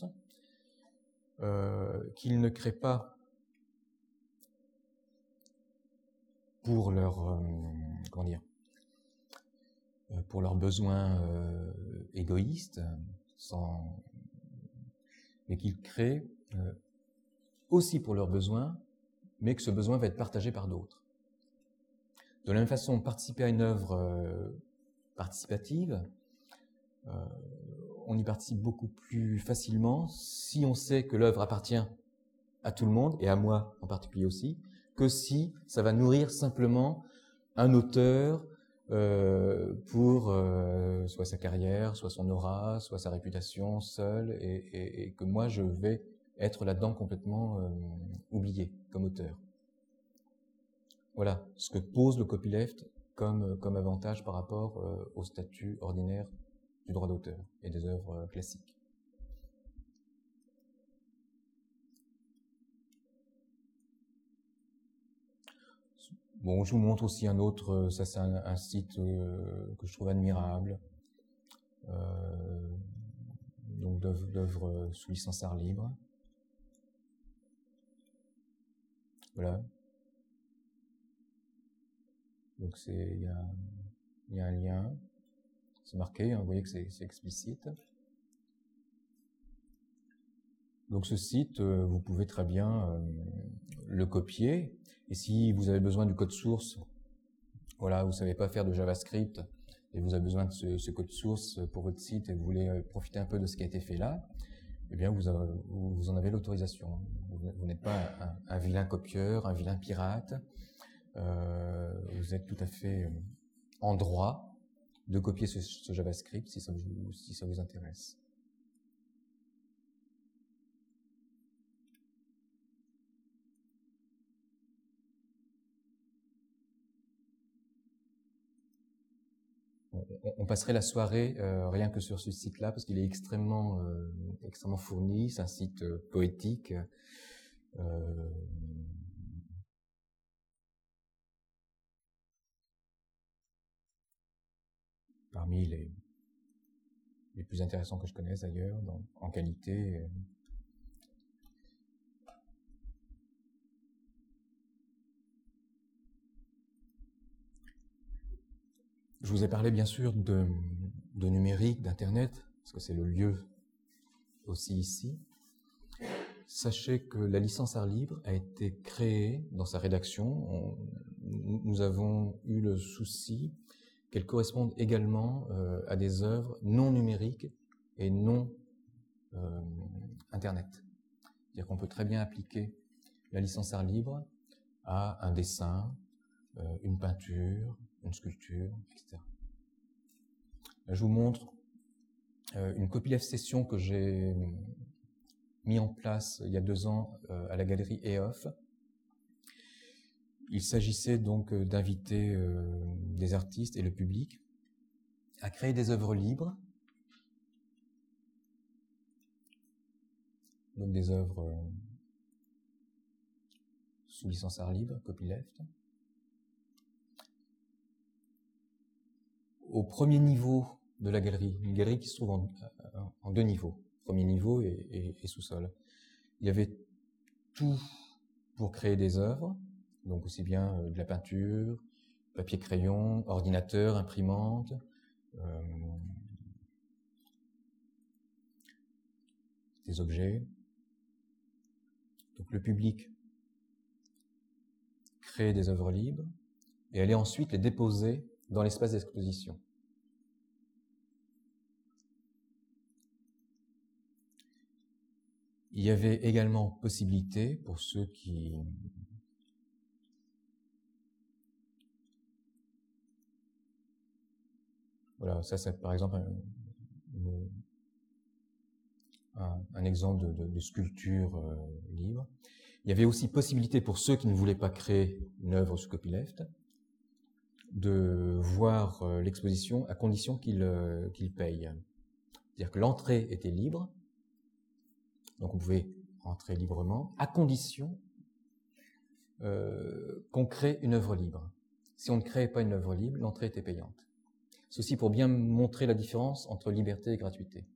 qu'ils ne créent pas pour leur pour leurs besoins égoïstes, mais qu'ils créent aussi pour leurs besoins, mais que ce besoin va être partagé par d'autres. De la même façon, participer à une œuvre participative, on y participe beaucoup plus facilement si on sait que l'œuvre appartient à tout le monde, et à moi en particulier aussi, que si ça va nourrir simplement un auteur pour soit sa carrière, soit son aura, soit sa réputation seule, et que moi je vais être là-dedans complètement oublié comme auteur. voilà ce que pose le copyleft comme avantage par rapport au statut ordinaire du droit d'auteur et des œuvres classiques. Bon, je vous montre aussi un autre, ça c'est un site que je trouve admirable, donc d'œuvres sous licence art libre. Voilà. Donc il y a un lien, c'est marqué, hein, vous voyez que c'est explicite. Donc ce site, vous pouvez très bien le copier, et si vous avez besoin du code source, voilà, vous savez pas faire de JavaScript, et vous avez besoin de ce code source pour votre site, et vous voulez profiter un peu de ce qui a été fait là, eh bien vous en avez l'autorisation. Vous n'êtes pas un vilain copieur, un vilain pirate, vous êtes tout à fait en droit de copier ce JavaScript si ça vous intéresse. On passerait la soirée rien que sur ce site-là parce qu'il est extrêmement fourni. C'est un site poétique. Parmi les plus intéressants que je connaisse d'ailleurs, en qualité. Je vous ai parlé bien sûr de numérique, d'Internet, parce que c'est le lieu aussi ici. Sachez que la licence art libre a été créée dans sa rédaction. Nous avons eu le souci qu'elle corresponde également à des œuvres non numériques et non Internet. C'est-à-dire qu'on peut très bien appliquer la licence art libre à un dessin, une peinture, une sculpture, etc. Là, je vous montre une copyleft session que j'ai mis en place il y a 2 ans à la galerie EOF. Il s'agissait donc d'inviter des artistes et le public à créer des œuvres libres, donc des œuvres sous licence art libre, copyleft. Au premier niveau de la galerie, une galerie qui se trouve en 2 niveaux, premier niveau et sous-sol. Il y avait tout pour créer des œuvres, donc aussi bien de la peinture, papier crayon, ordinateur, imprimante, des objets. Donc le public crée des œuvres libres et allait ensuite les déposer dans l'espace d'exposition. Il y avait également possibilité pour ceux qui voilà, ça c'est par exemple un exemple de sculpture libre. Il y avait aussi possibilité pour ceux qui ne voulaient pas créer une œuvre sous copyleft de voir l'exposition à condition qu'ils payent. C'est-à-dire que l'entrée était libre, donc on pouvait entrer librement, à condition qu'on crée une œuvre libre. Si on ne créait pas une œuvre libre, l'entrée était payante. Ceci pour bien montrer la différence entre liberté et gratuité.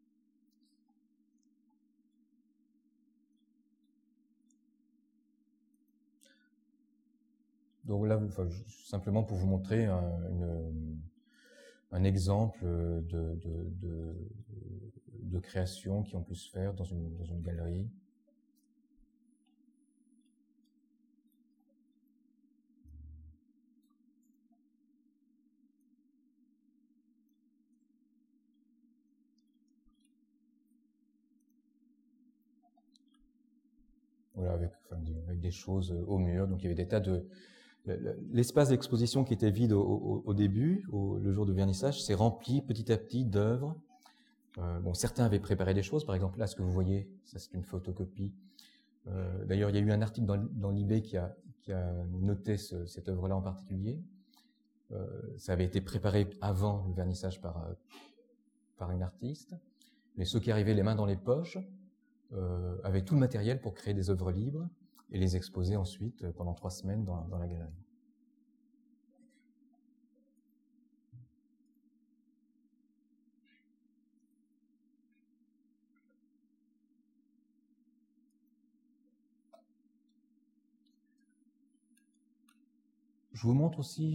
Donc là, simplement pour vous montrer un exemple de création qui ont pu se faire dans une galerie. Voilà, avec des choses au mur. Donc il y avait des tas de... L'espace d'exposition qui était vide au début, le jour de vernissage, s'est rempli petit à petit d'œuvres. Bon, certains avaient préparé des choses. Par exemple, là, ce que vous voyez, ça c'est une photocopie. D'ailleurs, il y a eu un article dans l'eBay qui a noté cette œuvre-là en particulier. Ça avait été préparé avant le vernissage par une artiste, mais ceux qui arrivaient les mains dans les poches avaient tout le matériel pour créer des œuvres libres et les exposer ensuite pendant 3 semaines dans la galerie. Je vous montre aussi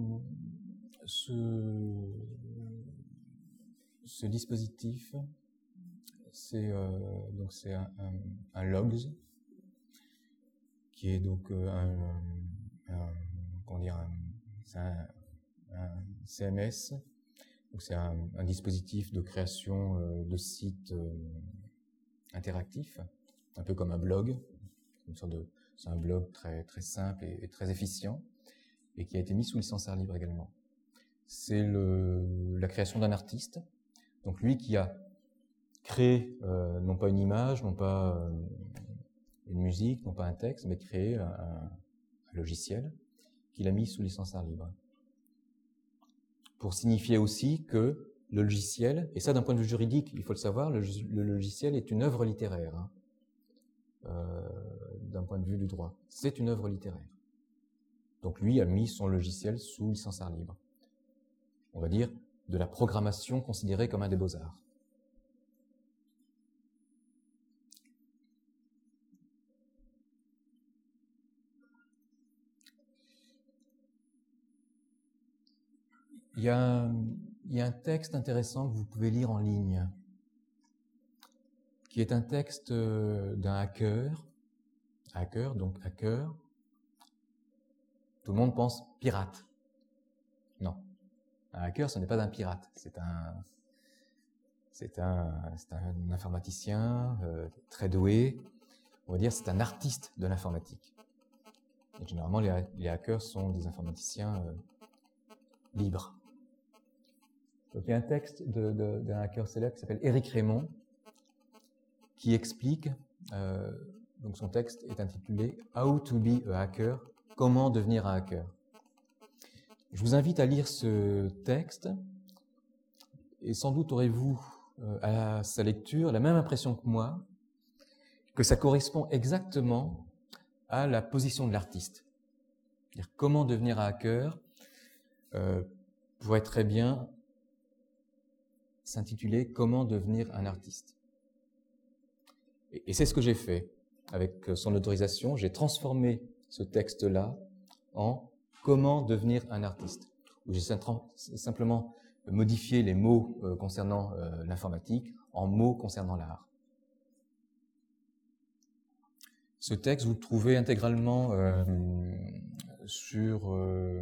ce dispositif. C'est un logs qui est donc un CMS. Donc c'est un dispositif de création de sites interactifs, un peu comme un blog. C'est un blog très très simple et très efficient, et qui a été mis sous licence Art Libre également. C'est la création d'un artiste, donc lui qui a créé non pas une image, non pas une musique, non pas un texte, mais créé un logiciel qu'il a mis sous licence Art Libre. Pour signifier aussi que le logiciel, et ça d'un point de vue juridique, il faut le savoir, le logiciel est une œuvre littéraire, hein, d'un point de vue du droit. C'est une œuvre littéraire. Donc lui a mis son logiciel sous licence Art Libre. On va dire de la programmation considérée comme un des beaux-arts. Il y a un texte intéressant que vous pouvez lire en ligne, qui est un texte d'un hacker. Donc hacker. Tout le monde pense pirate. Non. Un hacker, ce n'est pas un pirate. C'est un informaticien très doué. On va dire c'est un artiste de l'informatique. Et généralement, les hackers sont des informaticiens libres. Donc, il y a un texte d'un hacker célèbre qui s'appelle Éric Raymond, qui explique, donc son texte est intitulé « How to be a hacker », comment devenir un hacker. Je vous invite à lire ce texte, et sans doute aurez-vous, à sa lecture, la même impression que moi, que ça correspond exactement à la position de l'artiste. C'est-à-dire comment devenir un hacker pourrait très bien s'intituler « Comment devenir un artiste ». Et c'est ce que j'ai fait. Avec son autorisation, j'ai transformé ce texte-là en « Comment devenir un artiste », où j'ai simplement modifié les mots concernant l'informatique en mots concernant l'art. Ce texte, vous le trouvez intégralement sur...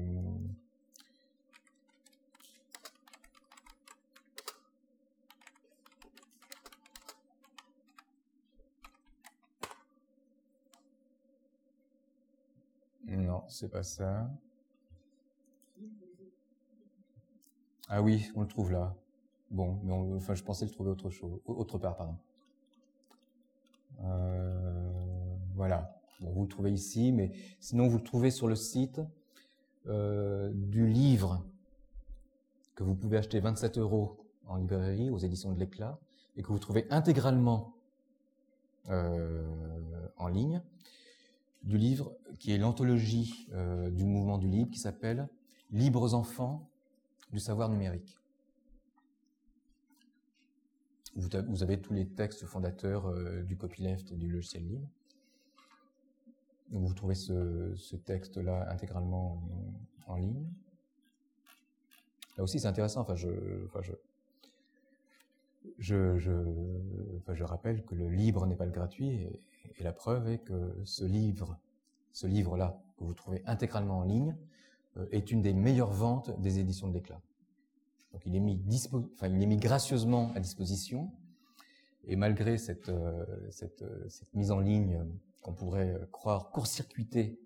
Non, c'est pas ça. Ah oui, on le trouve là. Bon, mais je pensais le trouver autre part, pardon. Voilà. Bon, vous le trouvez ici, mais sinon vous le trouvez sur le site du livre que vous pouvez acheter 27 € en librairie aux éditions de l'Éclat et que vous trouvez intégralement en ligne, du livre qui est l'anthologie du mouvement du libre qui s'appelle « Libres enfants du savoir numérique ». Vous avez tous les textes fondateurs du copyleft et du logiciel libre. Donc vous trouvez ce texte-là intégralement en ligne. Là aussi, c'est intéressant. Je rappelle que le libre n'est pas le gratuit, et la preuve est que ce livre-là, que vous trouvez intégralement en ligne, est une des meilleures ventes des éditions de l'Éclat. Donc il est mis gracieusement à disposition, et malgré cette mise en ligne qu'on pourrait croire court-circuiter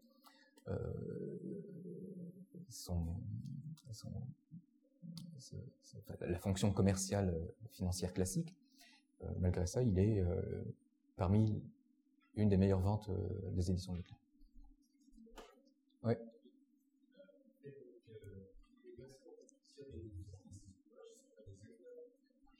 la fonction commerciale financière classique, malgré ça, il est parmi une des meilleures ventes des éditions de l'Éclat.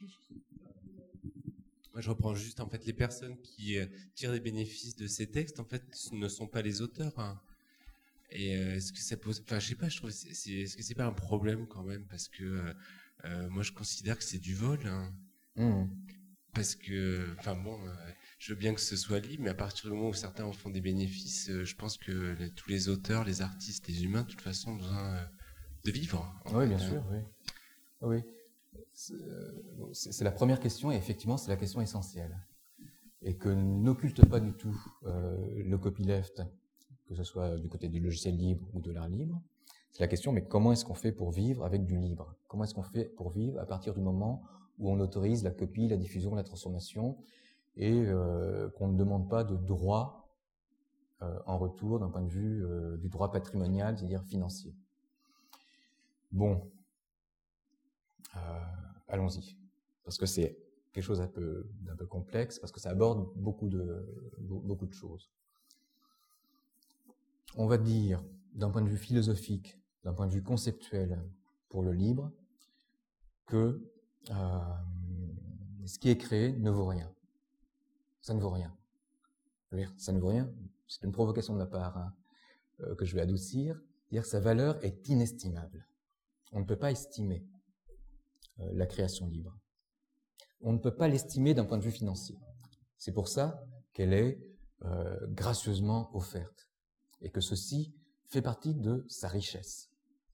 Moi, je reprends juste, en fait, les personnes qui tirent des bénéfices de ces textes, en fait, ne sont pas les auteurs. Hein. Et est-ce que ça pose... Enfin, je sais pas, je trouve... Est-ce que c'est pas un problème, quand même? Parce que moi, je considère que c'est du vol. Hein. Parce que... Enfin, bon... je veux bien que ce soit libre, mais à partir du moment où certains en font des bénéfices, je pense que tous les auteurs, les artistes, les humains, de toute façon, ont besoin de vivre. Oui, bien sûr, oui. Oui. C'est la première question, et effectivement, c'est la question essentielle. Et que n'occulte pas du tout le copyleft, que ce soit du côté du logiciel libre ou de l'art libre. C'est la question, mais comment est-ce qu'on fait pour vivre avec du libre? Comment est-ce qu'on fait pour vivre à partir du moment où on autorise la copie, la diffusion, la transformation, et qu'on ne demande pas de droit en retour d'un point de vue du droit patrimonial, c'est-à-dire financier. Bon, allons-y, parce que c'est quelque chose d'un peu complexe, parce que ça aborde beaucoup de choses. On va dire, d'un point de vue philosophique, d'un point de vue conceptuel pour le libre, que ce qui est créé ne vaut rien. Ça ne vaut rien. Ça ne vaut rien, c'est une provocation de ma part hein, que je vais adoucir, dire que sa valeur est inestimable. On ne peut pas estimer la création libre. On ne peut pas l'estimer d'un point de vue financier. C'est pour ça qu'elle est gracieusement offerte et que ceci fait partie de sa richesse.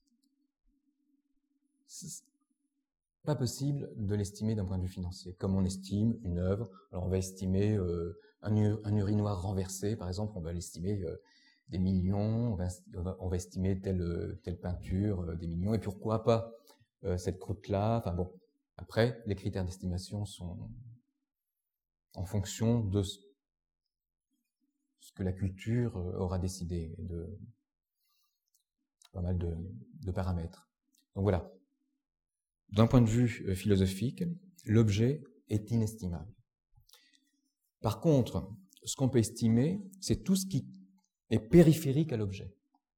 C'est pas possible de l'estimer d'un point de vue financier, comme on estime une œuvre. Alors on va estimer un urinoir renversé, par exemple, on va l'estimer des millions, on va estimer telle peinture des millions, et pourquoi pas cette croûte-là, enfin bon. Après, les critères d'estimation sont en fonction de ce que la culture aura décidé, de pas mal de paramètres. Donc voilà. D'un point de vue philosophique, l'objet est inestimable. Par contre, ce qu'on peut estimer, c'est tout ce qui est périphérique à l'objet.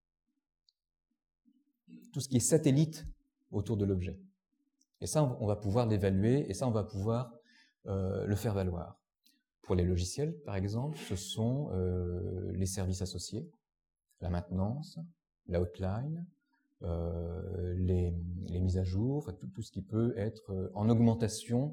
Tout ce qui est satellite autour de l'objet. Et ça, on va pouvoir l'évaluer, et ça, on va pouvoir le faire valoir. Pour les logiciels, par exemple, ce sont les services associés, la maintenance, l'outline, les mises à jour, enfin, tout ce qui peut être en augmentation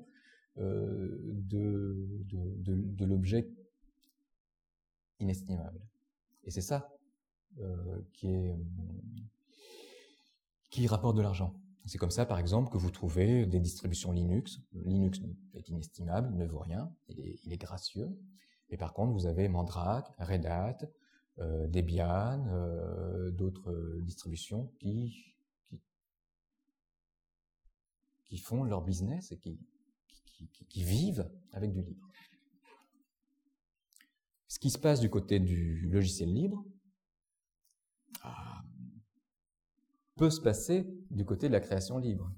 de l'objet inestimable. Et c'est ça qui rapporte de l'argent. C'est comme ça, par exemple, que vous trouvez des distributions Linux. Linux est inestimable, ne vaut rien, il est gracieux. Et par contre, vous avez Mandrake, Red Hat, Debian, d'autres distributions qui font leur business et qui vivent avec du libre. Ce qui se passe du côté du logiciel libre peut se passer du côté de la création libre.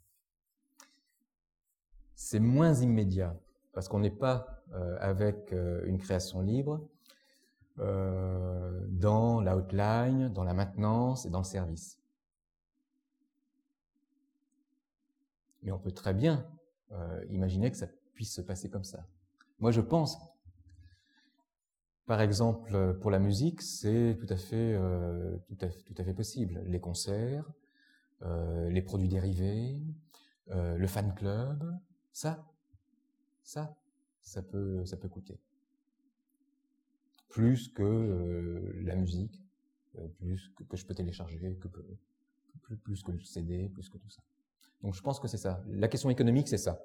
C'est moins immédiat, parce qu'on n'est pas avec une création libre dans l'outline, dans la maintenance et dans le service. Mais on peut très bien imaginer que ça puisse se passer comme ça. Moi, je pense, par exemple, pour la musique, c'est tout à fait possible. Les concerts, les produits dérivés, le fan club, ça peut coûter. Plus que la musique, plus que je peux télécharger, plus que le CD, plus que tout ça. Donc je pense que c'est ça. La question économique, c'est ça.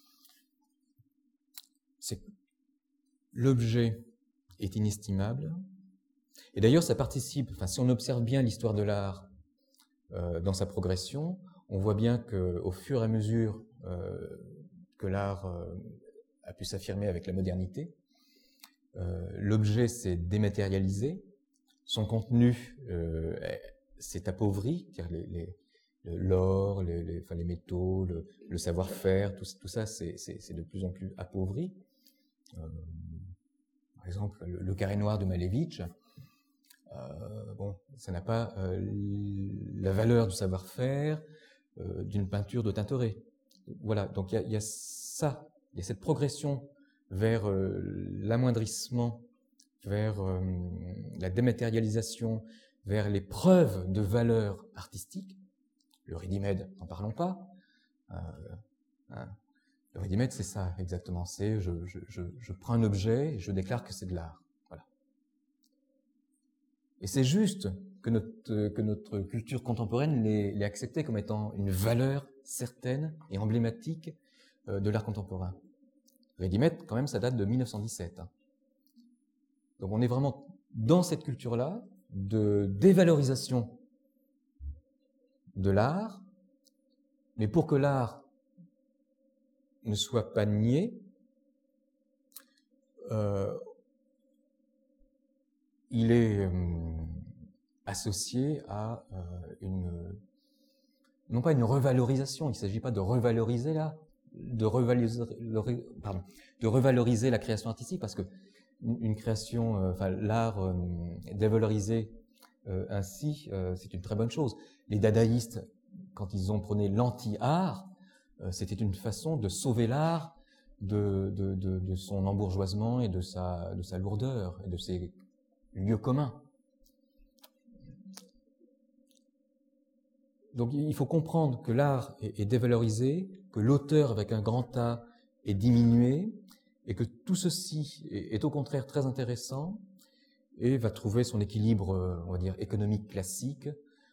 C'est l'objet est inestimable. Et d'ailleurs, ça participe, enfin, si on observe bien l'histoire de l'art dans sa progression, on voit bien qu'au fur et à mesure que l'art a pu s'affirmer avec la modernité, l'objet s'est dématérialisé, son contenu s'est appauvri, c'est-à-dire l'or, les métaux, le savoir-faire, tout ça, c'est de plus en plus appauvri. Par exemple, le carré noir de Malevich, ça n'a pas la valeur du savoir-faire d'une peinture de Tintoret. Voilà, donc il y a ça, il y a cette progression vers l'amoindrissement, vers la dématérialisation, vers les preuves de valeur artistique. Le ready-made, n'en parlons pas. Le ready-made, c'est ça exactement. C'est je prends un objet et je déclare que c'est de l'art. Voilà. Et c'est juste que notre culture contemporaine l'ait accepté comme étant une valeur certaine et emblématique de l'art contemporain. Ready-made, quand même, ça date de 1917. Hein. Donc on est vraiment dans cette culture-là de dévalorisation de l'art, mais pour que l'art ne soit pas nié, il est associé à non pas une revalorisation, il ne s'agit pas de revaloriser l'art, de revaloriser la création artistique, parce que une création, l'art dévalorisé ainsi, c'est une très bonne chose. Les dadaïstes, quand ils ont prôné l'anti-art, c'était une façon de sauver l'art de son embourgeoisement et de sa lourdeur et de ses lieux communs. Donc il faut comprendre que l'art est dévalorisé, que l'auteur avec un grand A est diminué, et que tout ceci est au contraire très intéressant et va trouver son équilibre, on va dire, économique classique,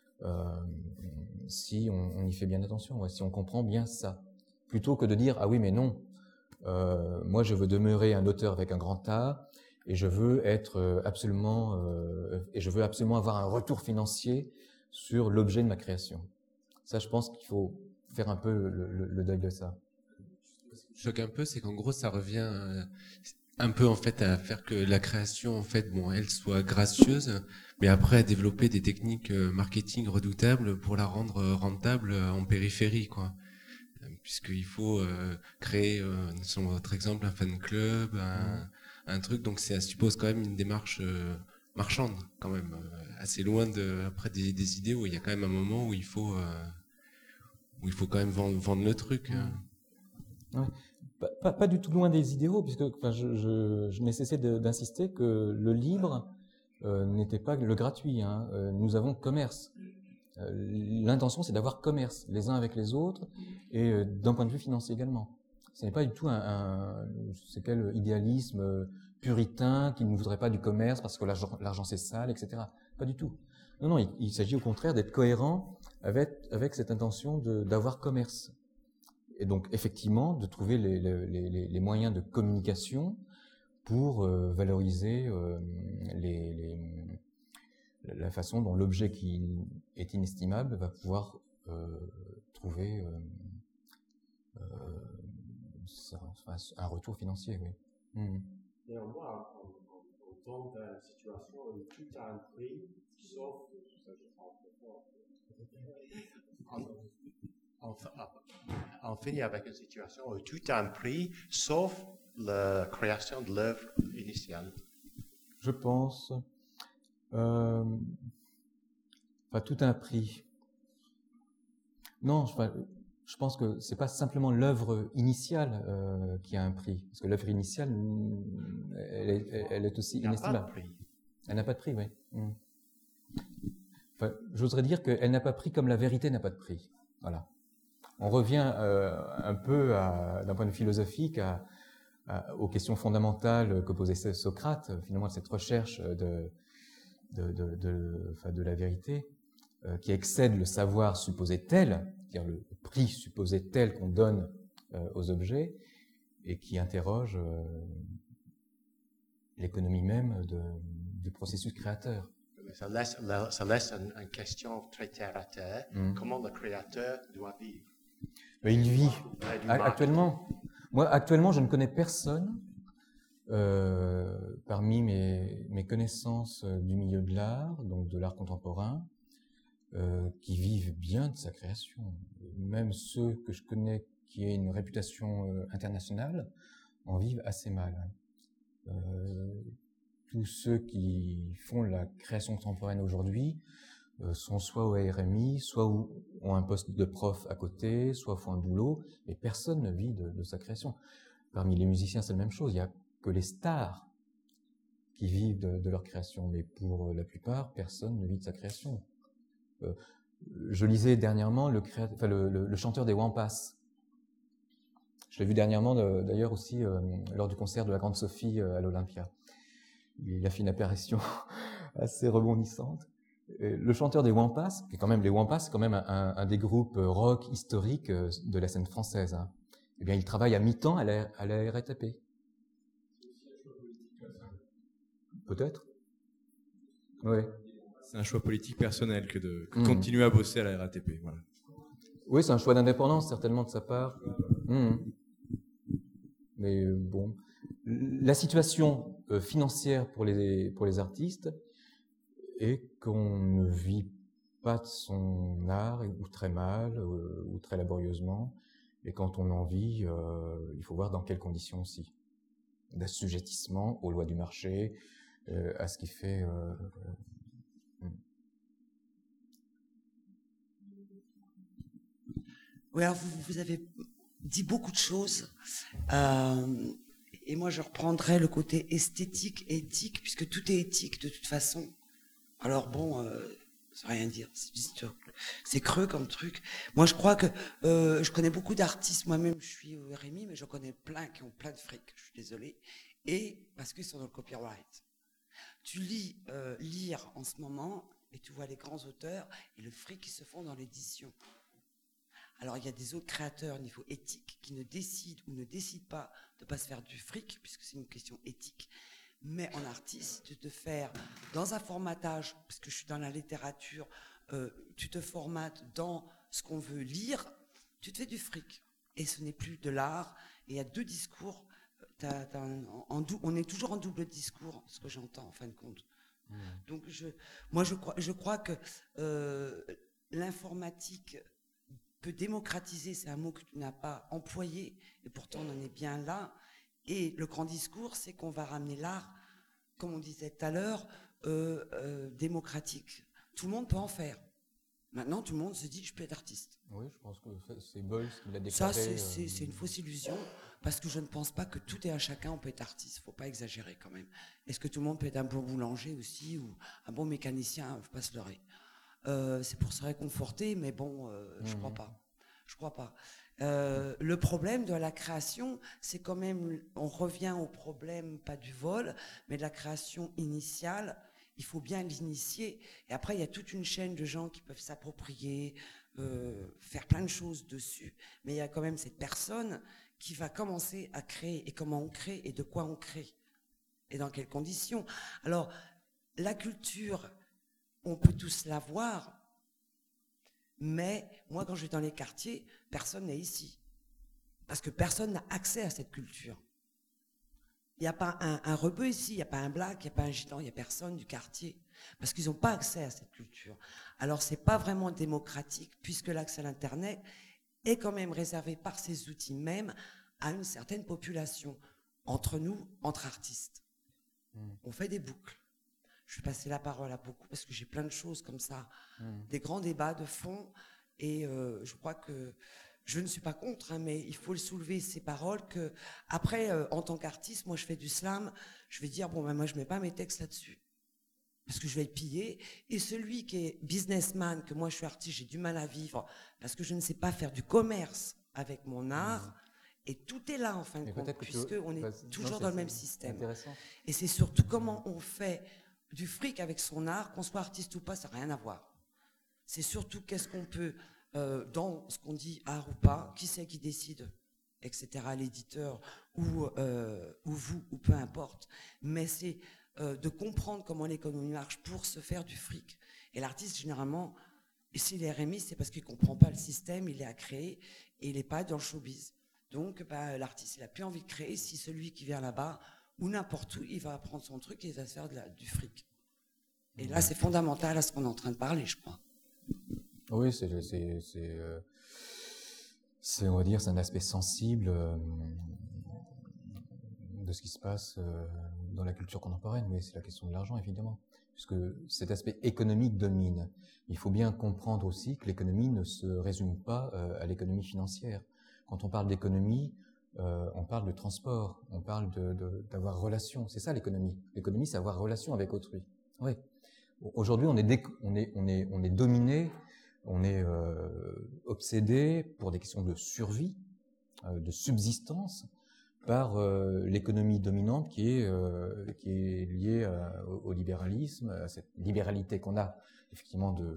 si on y fait bien attention, si on comprend bien ça. Plutôt que de dire « Ah oui, mais non, moi je veux demeurer un auteur avec un grand A, et je veux absolument avoir un retour financier sur l'objet de ma création. » Ça, je pense qu'il faut faire un peu le deuil de ça. Choque un peu, c'est qu'en gros, ça revient un peu en fait à faire que la création, en fait, elle soit gracieuse, mais après à développer des techniques marketing redoutables pour la rendre rentable en périphérie, quoi. Puisqu'il faut créer, selon votre exemple, un fan club, un truc, donc ça suppose quand même une démarche marchande, quand même, assez loin après des idées où il y a quand même un moment où il faut quand même vendre le truc. Ouais. Pas du tout loin des idéaux, puisque je n'ai cessé d'insister que le libre n'était pas le gratuit. Hein. Nous avons commerce. L'intention, c'est d'avoir commerce les uns avec les autres, et d'un point de vue financier également. Ce n'est pas du tout c'est quel idéalisme puritain qui ne voudrait pas du commerce parce que l'argent c'est sale, etc. Pas du tout. Non, il s'agit au contraire d'être cohérent avec cette intention d'avoir commerce. Et donc, effectivement, de trouver les moyens de communication pour valoriser la façon dont l'objet qui est inestimable va pouvoir trouver un retour financier. Oui. Néanmoins, on tombe dans une situation où tout a un prix, sauf... On finit avec une situation où tout a un prix, sauf la création de l'œuvre initiale. Je pense... tout a un prix. Non, je pense que c'est pas simplement l'œuvre initiale qui a un prix, parce que l'œuvre initiale, elle est aussi inestimable. Elle n'a pas de prix, oui. J'oserais dire qu'elle n'a pas de prix comme la vérité n'a pas de prix. Voilà. On revient un peu, d'un point de vue philosophique, aux questions fondamentales que posait Socrate, finalement, cette recherche de la vérité, qui excède le savoir supposé tel, c'est-à-dire le prix supposé tel qu'on donne aux objets, et qui interroge l'économie même du processus créateur. Ça laisse une question très terre à terre. Comment le créateur doit vivre? Il vit actuellement. Moi, actuellement, je ne connais personne parmi mes connaissances du milieu de l'art, donc de l'art contemporain, qui vivent bien de sa création. Même ceux que je connais qui aient une réputation internationale en vivent assez mal. Tous ceux qui font la création contemporaine aujourd'hui sont soit au RMI, soit ont un poste de prof à côté, soit font un boulot, et personne ne vit de sa création. Parmi les musiciens, c'est la même chose. Il n'y a que les stars qui vivent de leur création, mais pour la plupart, personne ne vit de sa création. Je lisais dernièrement le chanteur des Wampas. Je l'ai vu dernièrement, d'ailleurs aussi, lors du concert de la Grande Sophie à l'Olympia. Il a fait une apparition assez rebondissante. Le chanteur des Wampas, qui est quand même, les Wampas, c'est quand même un des groupes rock historiques de la scène française. Hein. Eh bien, il travaille à mi-temps à la RATP. Peut-être. Oui. C'est un choix politique personnel que de continuer à bosser à la RATP. Voilà. Oui, c'est un choix d'indépendance, certainement, de sa part. Mais bon, la situation financière pour les artistes est qu'on ne vit pas de son art, ou très mal, ou très laborieusement. Et quand on en vit, il faut voir dans quelles conditions aussi. D'assujettissement aux lois du marché, à ce qui fait... Oui, alors vous avez dit beaucoup de choses. Et moi, je reprendrai le côté esthétique, éthique, puisque tout est éthique de toute façon. Alors bon, ça veut rien dire, c'est creux comme truc. Moi, je crois que je connais beaucoup d'artistes. Moi-même, je suis au RMI, mais j'en connais plein qui ont plein de fric. Je suis désolée. Et parce qu'ils sont dans le copyright. Tu lire en ce moment, et tu vois les grands auteurs et le fric qui se font dans l'édition. Alors, il y a des autres créateurs au niveau éthique qui ne décident ou ne décident pas de ne pas se faire du fric, puisque c'est une question éthique. Mais en artiste, de te faire dans un formatage, parce que je suis dans la littérature, tu te formates dans ce qu'on veut lire, tu te fais du fric. Et ce n'est plus de l'art. Et il y a deux discours. On est toujours en double discours, ce que j'entends en fin de compte. Donc, je crois que l'informatique peut démocratiser, c'est un mot que tu n'as pas employé, et pourtant on en est bien là. Et le grand discours, c'est qu'on va ramener l'art, comme on disait tout à l'heure, démocratique. Tout le monde peut en faire. Maintenant, tout le monde se dit, je peux être artiste. Oui, je pense que c'est Beuys qui l'a déclaré. Ça, c'est une fausse illusion, parce que je ne pense pas que tout est à chacun, on peut être artiste. Il ne faut pas exagérer quand même. Est-ce que tout le monde peut être un bon boulanger aussi, ou un bon mécanicien? Il ne faut pas se leurrer. C'est pour se réconforter, mais bon, je crois pas. Je crois pas. Le problème de la création, c'est quand même, on revient au problème, pas du vol, mais de la création initiale. Il faut bien l'initier. Et après, il y a toute une chaîne de gens qui peuvent s'approprier, faire plein de choses dessus. Mais il y a quand même cette personne qui va commencer à créer. Et comment on crée et de quoi on crée. Et dans quelles conditions. Alors, la culture, on peut tous la voir, mais moi, quand je vais dans les quartiers, personne n'est ici. Parce que personne n'a accès à cette culture. Il n'y a pas un rebeu ici, il n'y a pas un black, il n'y a pas un gitan, il n'y a personne du quartier. Parce qu'ils n'ont pas accès à cette culture. Alors, ce n'est pas vraiment démocratique, puisque l'accès à l'Internet est quand même réservé par ces outils même à une certaine population. Entre nous, entre artistes. On fait des boucles. Je vais passer la parole à beaucoup parce que j'ai plein de choses comme ça, des grands débats de fond, et je crois que je ne suis pas contre, hein, mais il faut le soulever ces paroles que après, en tant qu'artiste, moi je fais du slam, je vais dire bon ben moi je mets pas mes textes là-dessus parce que je vais le piller, et celui qui est businessman, que moi je suis artiste, j'ai du mal à vivre parce que je ne sais pas faire du commerce avec mon art. Et tout est là en fin de compte, puisqu'on est toujours dans le même système. Et c'est surtout comment on fait du fric avec son art, qu'on soit artiste ou pas, ça n'a rien à voir. C'est surtout qu'est-ce qu'on peut, dans ce qu'on dit art ou pas, qui c'est qui décide, etc., l'éditeur ou vous, ou peu importe. Mais c'est de comprendre comment l'économie marche pour se faire du fric. Et l'artiste, généralement, s'il est RMI, c'est parce qu'il ne comprend pas le système, il est à créer, et il n'est pas dans le showbiz. Donc, l'artiste, il n'a plus envie de créer si celui qui vient là-bas, ou n'importe où, il va apprendre son truc et il va se faire du fric. Et là, c'est fondamental à ce qu'on est en train de parler, je crois. Oui, on va dire, c'est un aspect sensible de ce qui se passe dans la culture contemporaine, mais c'est la question de l'argent, évidemment. puisque cet aspect économique domine. Il faut bien comprendre aussi que l'économie ne se résume pas à l'économie financière. Quand on parle d'économie, on parle de transport, on parle d'avoir relation. C'est ça l'économie. L'économie, c'est avoir relation avec autrui. Oui. Aujourd'hui, on est dominé, on est obsédé pour des questions de survie, de subsistance, par l'économie dominante qui est liée au libéralisme, à cette libéralité qu'on a effectivement de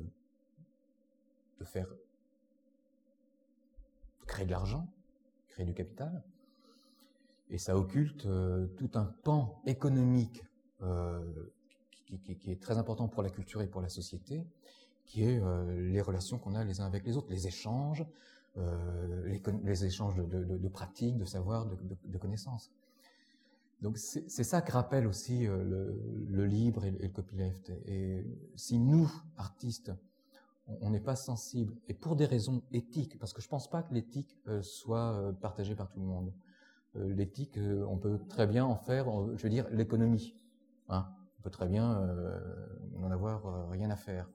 créer de l'argent, créer du capital, et ça occulte tout un pan économique qui est très important pour la culture et pour la société, qui est les relations qu'on a les uns avec les autres, les échanges, les échanges de pratiques, de savoirs, de connaissances. Donc c'est ça que rappelle aussi le libre et le copyleft. Et si nous, artistes, on n'est pas sensibles, et pour des raisons éthiques, parce que je pense pas que l'éthique soit partagée par tout le monde. L'éthique, on peut très bien en faire, je veux dire, l'économie. Hein, on peut très bien n'en avoir rien à faire.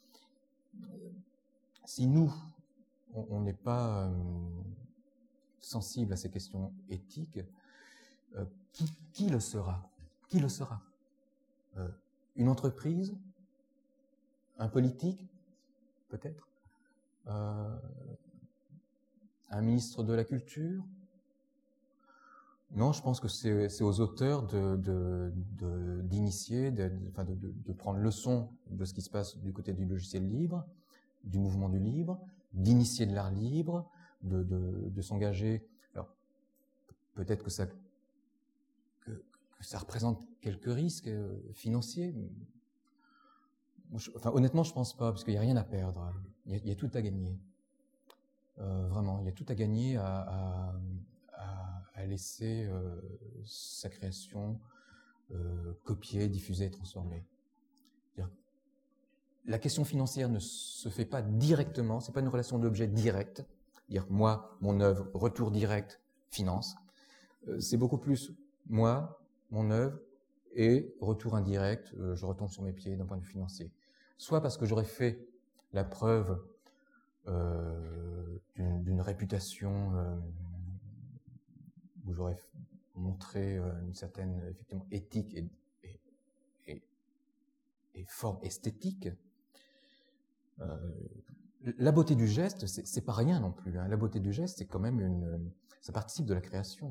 Si nous, on n'est pas sensible à ces questions éthiques, qui le sera? Qui le sera? Une entreprise? Un politique? Peut-être? Un ministre de la Culture? Non, je pense que c'est aux auteurs d'initier, de prendre leçon de ce qui se passe du côté du logiciel libre, du mouvement du libre, d'initier de l'art libre, de s'engager. Alors, peut-être que ça représente quelques risques financiers. Honnêtement, je pense pas, parce qu'il n'y a rien à perdre. Il y a tout à gagner. Vraiment, il y a tout à gagner à laisser sa création copiée, diffusée, transformée. La question financière ne se fait pas directement, c'est pas une relation d'objet directe. Dire moi, mon œuvre, retour direct, finance. C'est beaucoup plus moi, mon œuvre, et retour indirect, je retombe sur mes pieds d'un point de vue financier. Soit parce que j'aurais fait la preuve d'une réputation où j'aurais montré une certaine effectivement éthique et forme esthétique. La beauté du geste, c'est pas rien non plus. Hein. La beauté du geste, c'est quand même ça participe de la création.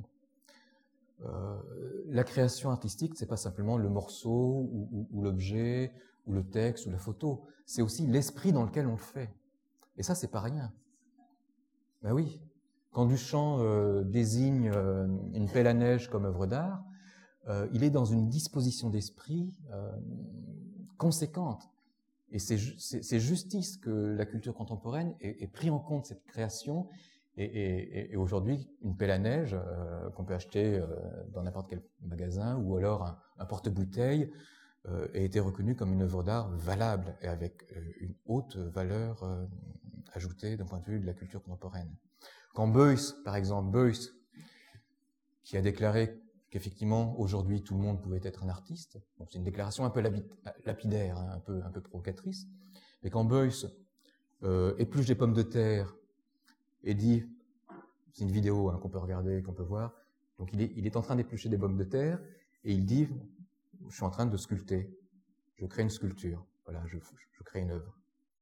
La création artistique, c'est pas simplement le morceau ou l'objet ou le texte ou la photo. C'est aussi l'esprit dans lequel on le fait. Et ça, c'est pas rien. Ben oui. Quand Duchamp désigne une pelle à neige comme œuvre d'art, il est dans une disposition d'esprit conséquente. Et c'est justice que la culture contemporaine ait pris en compte cette création. Et aujourd'hui, une pelle à neige qu'on peut acheter dans n'importe quel magasin ou alors un porte-bouteille a été reconnu comme une œuvre d'art valable et avec une haute valeur ajoutée d'un point de vue de la culture contemporaine. Quand Beuys, par exemple, Beuys, qui a déclaré qu'effectivement, aujourd'hui, tout le monde pouvait être un artiste, donc c'est une déclaration un peu lapidaire, hein, un peu provocatrice, mais quand Beuys épluche des pommes de terre et dit, c'est une vidéo hein, qu'on peut regarder, qu'on peut voir, donc il est en train d'éplucher des pommes de terre et il dit, je suis en train de sculpter, je crée une sculpture, voilà, je crée une œuvre.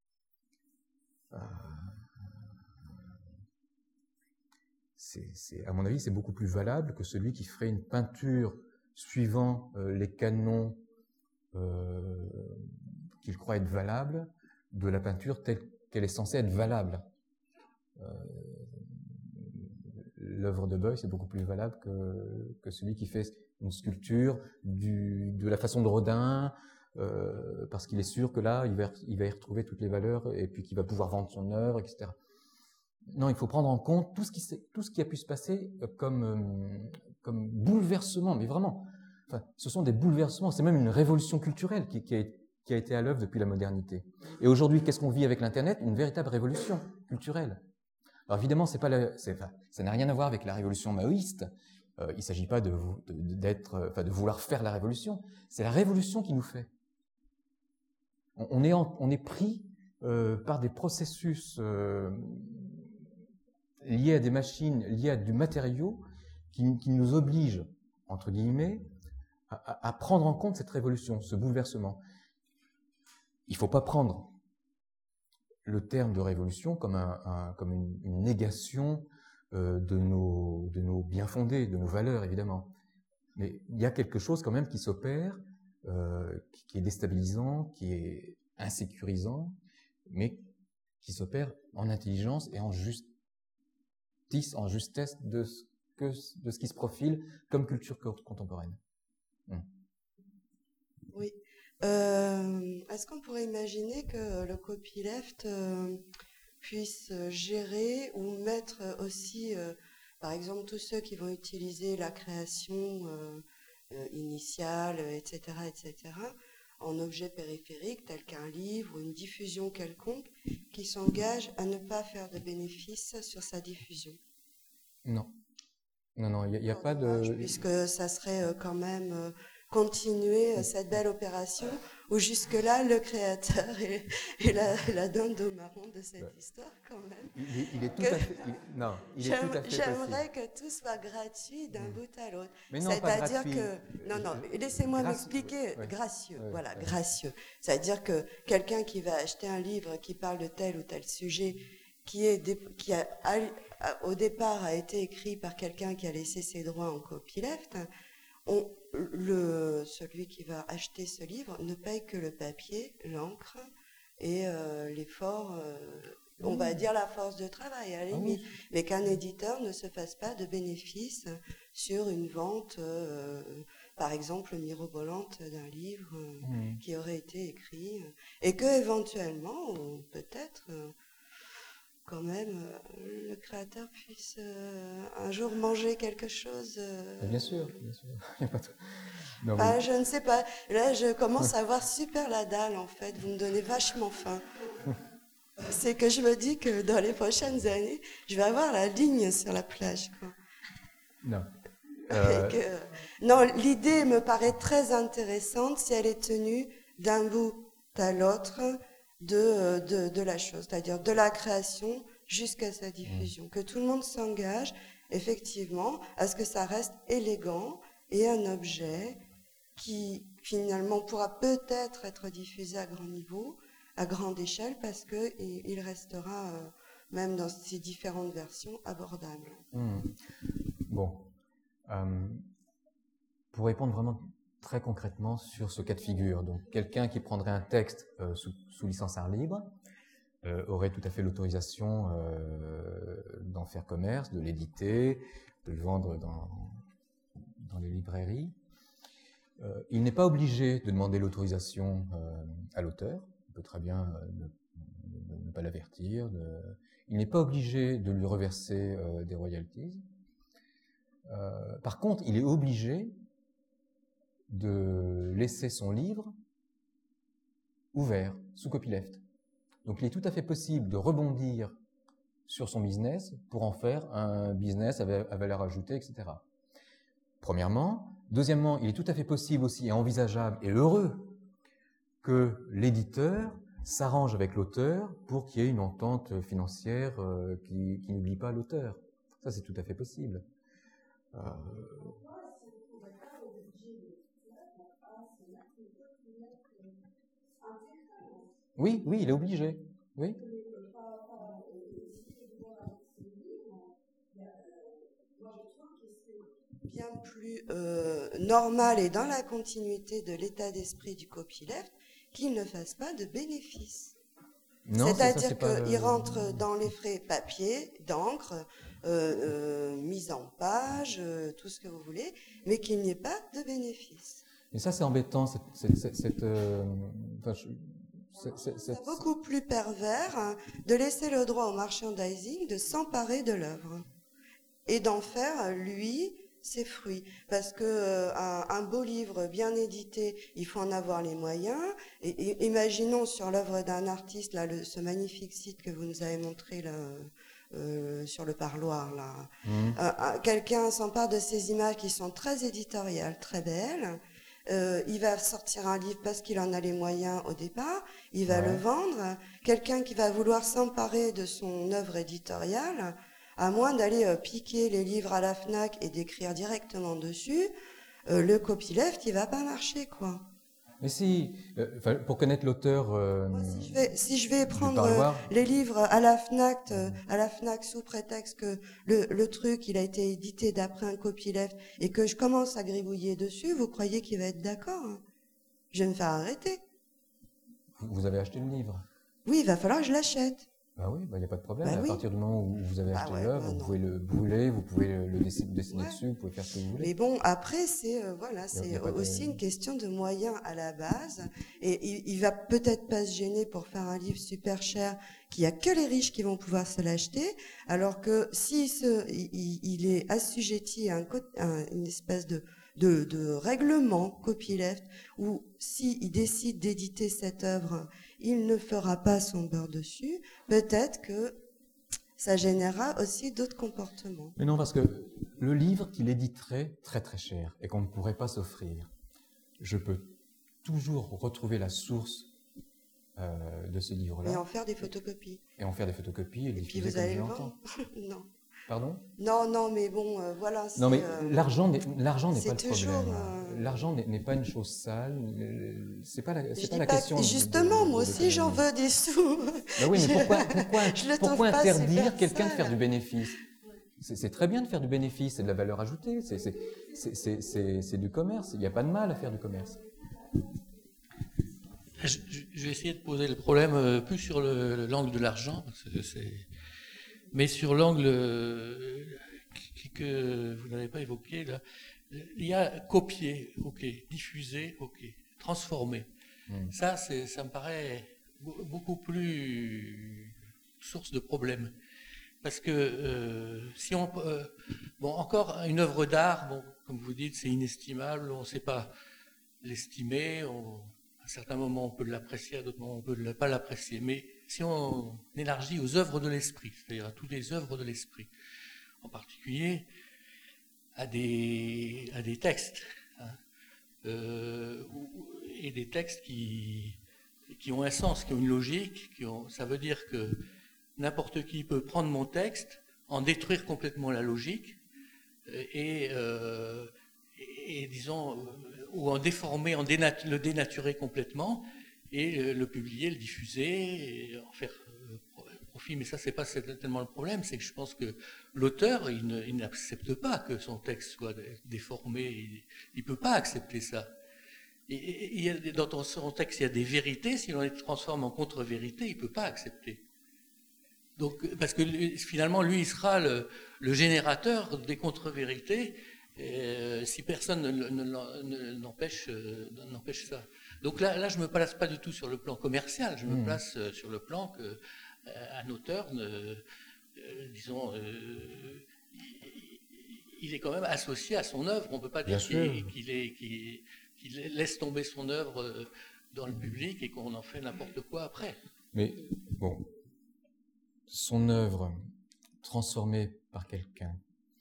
À mon avis, c'est beaucoup plus valable que celui qui ferait une peinture suivant les canons qu'il croit être valables de la peinture telle qu'elle est censée être valable. L'œuvre de Beuys est beaucoup plus valable que celui qui fait une sculpture de la façon de Rodin, parce qu'il est sûr que là, il va y retrouver toutes les valeurs et puis qu'il va pouvoir vendre son œuvre, etc. Non, il faut prendre en compte tout ce qui a pu se passer comme bouleversement, mais vraiment. Enfin, ce sont des bouleversements, c'est même une révolution culturelle qui a été à l'œuvre depuis la modernité. Et aujourd'hui, qu'est-ce qu'on vit avec l'Internet? Une véritable révolution culturelle. Alors évidemment, ça n'a rien à voir avec la révolution maoïste. Il ne s'agit pas de vouloir faire la révolution. C'est la révolution qui nous fait. on est pris par des processus liés à des machines, liés à du matériau, qui nous obligent, entre guillemets, à prendre en compte cette révolution, ce bouleversement. Il ne faut pas prendre le terme de révolution comme une négation de nos bien fondés, de nos valeurs, évidemment. Mais il y a quelque chose quand même qui s'opère, qui est déstabilisant, qui est insécurisant, mais qui s'opère en intelligence et en justesse, de ce qui se profile comme culture contemporaine. Oui. Est-ce qu'on pourrait imaginer que le copyleft puisse gérer ou mettre aussi, par exemple, tous ceux qui vont utiliser la création initiale, etc., en objet périphérique, tel qu'un livre ou une diffusion quelconque, qui s'engage à ne pas faire de bénéfice sur sa diffusion? Non. Non, il n'y a pas de... Puisque ça serait quand même continuer cette belle opération où jusque-là, le créateur est la dinde au marron de cette histoire quand même. Il est tout à fait... Non, il est tout à fait J'aimerais que tout soit gratuit d'un bout à l'autre. Mais non, pas gratuit. C'est-à-dire que... Non, laissez-moi m'expliquer. Ouais. Gracieux, voilà, gracieux. C'est-à-dire que quelqu'un qui va acheter un livre qui parle de tel ou tel sujet, au départ a été écrit par quelqu'un qui a laissé ses droits en copyleft, celui qui va acheter ce livre ne paye que le papier, l'encre et l'effort, on va dire la force de travail à la limite, mais qu'un éditeur ne se fasse pas de bénéfice sur une vente, par exemple mirobolante d'un livre qui aurait été écrit, et que éventuellement, ou peut-être... quand même, le créateur puisse un jour manger quelque chose. Bien sûr. Il y a pas de... non, mais... je ne sais pas. Là, je commence à avoir super la dalle, en fait. Vous me donnez vachement faim. C'est que je me dis que dans les prochaines années, je vais avoir la ligne sur la plage, quoi. Non. Non, l'idée me paraît très intéressante si elle est tenue d'un bout à l'autre de la chose, c'est-à-dire de la création jusqu'à sa diffusion. Que tout le monde s'engage, effectivement, à ce que ça reste élégant et un objet qui, finalement, pourra peut-être être diffusé à grand niveau, à grande échelle, parce qu'il restera, même dans ses différentes versions, abordable. Bon. Pour répondre vraiment très concrètement sur ce cas de figure. Donc, quelqu'un qui prendrait un texte sous licence art libre aurait tout à fait l'autorisation d'en faire commerce, de l'éditer, de le vendre dans les librairies. Il n'est pas obligé de demander l'autorisation à l'auteur. Il peut très bien ne pas l'avertir. Il n'est pas obligé de lui reverser des royalties. Par contre, il est obligé de laisser son livre ouvert, sous copyleft. Donc il est tout à fait possible de rebondir sur son business pour en faire un business à valeur ajoutée, etc. Premièrement. Deuxièmement, il est tout à fait possible aussi et envisageable et heureux que l'éditeur s'arrange avec l'auteur pour qu'il y ait une entente financière qui n'oublie pas l'auteur. Ça, c'est tout à fait possible. Oui, il est obligé. Oui. Bien plus normal et dans la continuité de l'état d'esprit du copyleft qu'il ne fasse pas de bénéfices. C'est-à-dire qu'il rentre dans les frais papier, d'encre, mise en page, tout ce que vous voulez, mais qu'il n'y ait pas de bénéfices. Et ça, c'est embêtant. C'est beaucoup plus pervers de laisser le droit au merchandising de s'emparer de l'œuvre et d'en faire, lui, ses fruits. Parce qu'un beau livre bien édité, il faut en avoir les moyens. Et imaginons sur l'œuvre d'un artiste, là, ce magnifique site que vous nous avez montré là, sur le parloir, là. Quelqu'un s'empare de ces images qui sont très éditoriales, très belles. il va sortir un livre parce qu'il en a les moyens au départ, il va le vendre. Quelqu'un qui va vouloir s'emparer de son œuvre éditoriale, à moins d'aller piquer les livres à la FNAC et d'écrire directement dessus, le copyleft, il va pas marcher, quoi. Mais si, pour connaître l'auteur, Moi, si je vais prendre les livres à la FNAC sous prétexte que le truc, il a été édité d'après un copyleft et que je commence à gribouiller dessus, vous croyez qu'il va être d'accord, hein? Je vais me faire arrêter. Vous avez acheté le livre? Oui, il va falloir que je l'achète. Bah oui, il n'y a pas de problème. Bah à partir du moment où vous avez acheté l'œuvre, vous pouvez le brûler, vous pouvez le dessiner dessus, vous pouvez faire ce que vous voulez. Mais bon, après, c'est aussi une question de moyens à la base. Et il va peut-être pas se gêner pour faire un livre super cher qu'il y a que les riches qui vont pouvoir se l'acheter, alors que si il est assujetti à une espèce de règlement copyleft, où s'il décide d'éditer cette œuvre, il ne fera pas son beurre dessus, peut-être que ça générera aussi d'autres comportements. Mais non, parce que le livre qu'il éditerait très très cher et qu'on ne pourrait pas s'offrir, je peux toujours retrouver la source de ce livre-là. Et en faire des photocopies. Et le et puis vous allez le vendre. Non. Pardon? Non, mais bon, voilà. Non, mais l'argent n'est pas le toujours, problème. L'argent n'est pas une chose sale. C'est pas la question. Justement, moi aussi, j'en veux des sous. Ben oui, mais pourquoi interdire quelqu'un de faire du bénéfice? C'est très bien de faire du bénéfice, c'est de la valeur ajoutée, c'est du commerce. Il n'y a pas de mal à faire du commerce. Je vais essayer de poser le problème plus sur l'angle de l'argent, mais sur l'angle que vous n'avez pas évoqué, là, il y a copier, ok, diffuser, ok, transformer. Ça me paraît beaucoup plus source de problème. Parce que si on... encore, une œuvre d'art, comme vous dites, c'est inestimable, on ne sait pas l'estimer, à certains moments on peut l'apprécier, à d'autres moments on ne peut pas l'apprécier. Mais si on élargit aux œuvres de l'esprit, c'est-à-dire à toutes les œuvres de l'esprit, en particulier à des textes, et des textes qui ont un sens, qui ont une logique, ça veut dire que n'importe qui peut prendre mon texte, en détruire complètement la logique, et disons, ou en déformer, le dénaturer complètement, et le publier, le diffuser, et en faire profit. Mais ça, c'est pas tellement le problème, c'est que je pense que l'auteur, il n'accepte pas que son texte soit déformé, il peut pas accepter ça. Et dans son texte, il y a des vérités, si l'on les transforme en contre-vérités, il peut pas accepter. Donc, parce que finalement, lui, il sera le générateur des contre-vérités, si personne n'empêche ça. Donc là, je me place pas du tout sur le plan commercial, je me place sur le plan que un auteur, disons, il est quand même associé à son œuvre. On peut pas dire qu'il laisse tomber son œuvre dans le public et qu'on en fait n'importe quoi après. Mais bon, son œuvre transformée par quelqu'un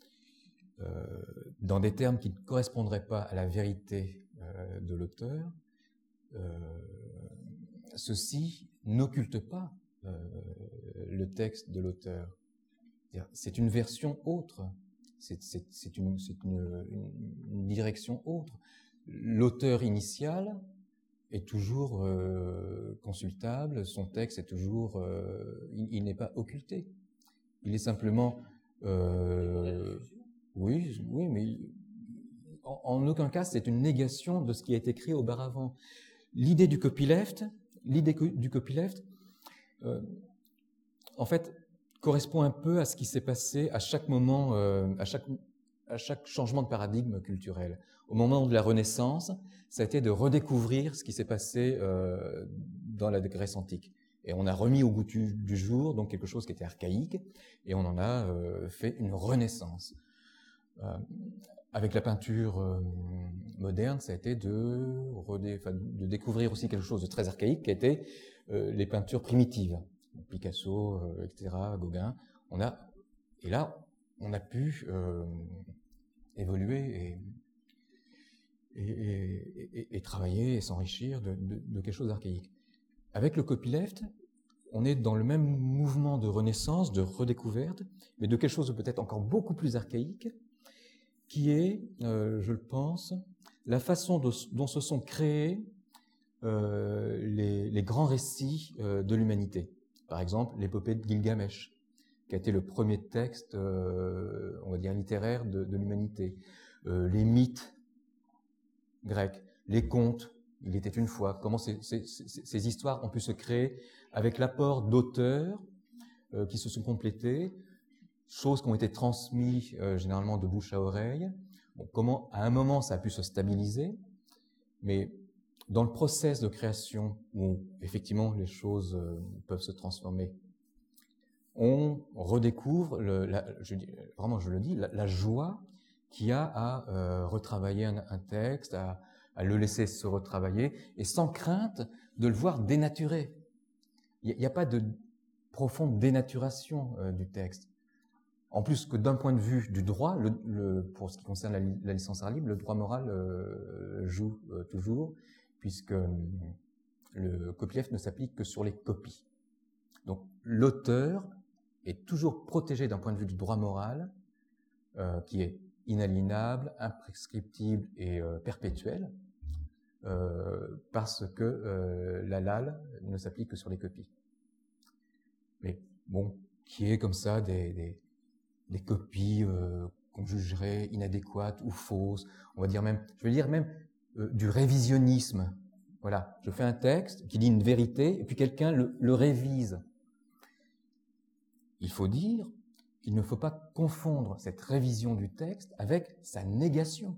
dans des termes qui ne correspondraient pas à la vérité de l'auteur, ceci n'occulte pas le texte de l'auteur. C'est une version autre, c'est une direction autre. L'auteur initial est toujours consultable, son texte est toujours... il n'est pas occulté. Il est simplement... oui, mais en aucun cas c'est une négation de ce qui a été écrit auparavant. L'idée du copyleft, en fait, correspond un peu à ce qui s'est passé à chaque moment, à chaque changement de paradigme culturel. Au moment de la Renaissance, ça a été de redécouvrir ce qui s'est passé dans la Grèce antique. Et on a remis au goût du jour donc quelque chose qui était archaïque, et on en a fait une renaissance. Avec la peinture moderne, ça a été de découvrir aussi quelque chose de très archaïque, qui était les peintures primitives. Picasso, etc., Gauguin. Et là, on a pu évoluer et travailler et s'enrichir de quelque chose d'archaïque. Avec le copyleft, on est dans le même mouvement de renaissance, de redécouverte, mais de quelque chose de peut-être encore beaucoup plus archaïque, qui est, je le pense, la façon dont se sont créés les grands récits de l'humanité. Par exemple, l'épopée de Gilgamesh, qui a été le premier texte, on va dire, littéraire de l'humanité. Les mythes grecs, les contes, il était une fois, comment ces histoires ont pu se créer avec l'apport d'auteurs qui se sont complétés, choses qui ont été transmises généralement de bouche à oreille. Bon, comment, à un moment, ça a pu se stabiliser, mais dans le process de création, où effectivement les choses peuvent se transformer, on redécouvre, vraiment je le dis, la joie qu'il y a à retravailler un texte, à le laisser se retravailler, et sans crainte de le voir dénaturé. Il n'y a pas de profonde dénaturation du texte. En plus que d'un point de vue du droit, pour ce qui concerne la licence art libre, le droit moral joue toujours, puisque le copyleft ne s'applique que sur les copies. Donc l'auteur est toujours protégé d'un point de vue du droit moral, qui est inaliénable, imprescriptible et perpétuel, parce que la LAL ne s'applique que sur les copies. Mais bon, qui est comme ça des copies qu'on jugerait inadéquates ou fausses, on va dire même, je veux dire même du révisionnisme. Voilà, je fais un texte qui dit une vérité et puis quelqu'un le révise. Il faut dire qu'il ne faut pas confondre cette révision du texte avec sa négation.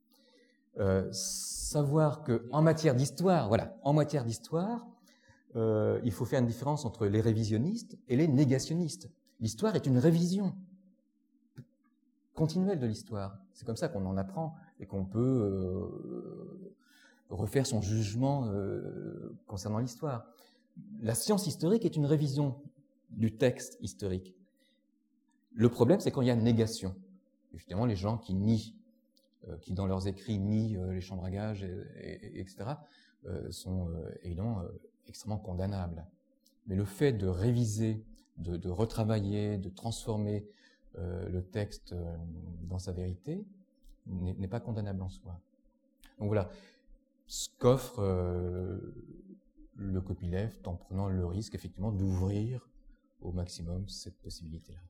Savoir que en matière d'histoire, voilà, en matière d'histoire, il faut faire une différence entre les révisionnistes et les négationnistes. L'histoire est une révision continuelle de l'histoire. C'est comme ça qu'on en apprend et qu'on peut refaire son jugement concernant l'histoire. La science historique est une révision du texte historique. Le problème, c'est quand il y a négation. Évidemment, les gens qui nient, qui dans leurs écrits nient les chambres à gage, etc., sont évidemment extrêmement condamnables. Mais le fait de réviser, de retravailler, de transformer le texte dans sa vérité n'est pas condamnable en soi. Donc voilà, ce qu'offre le copyleft en prenant le risque effectivement d'ouvrir au maximum cette possibilité-là.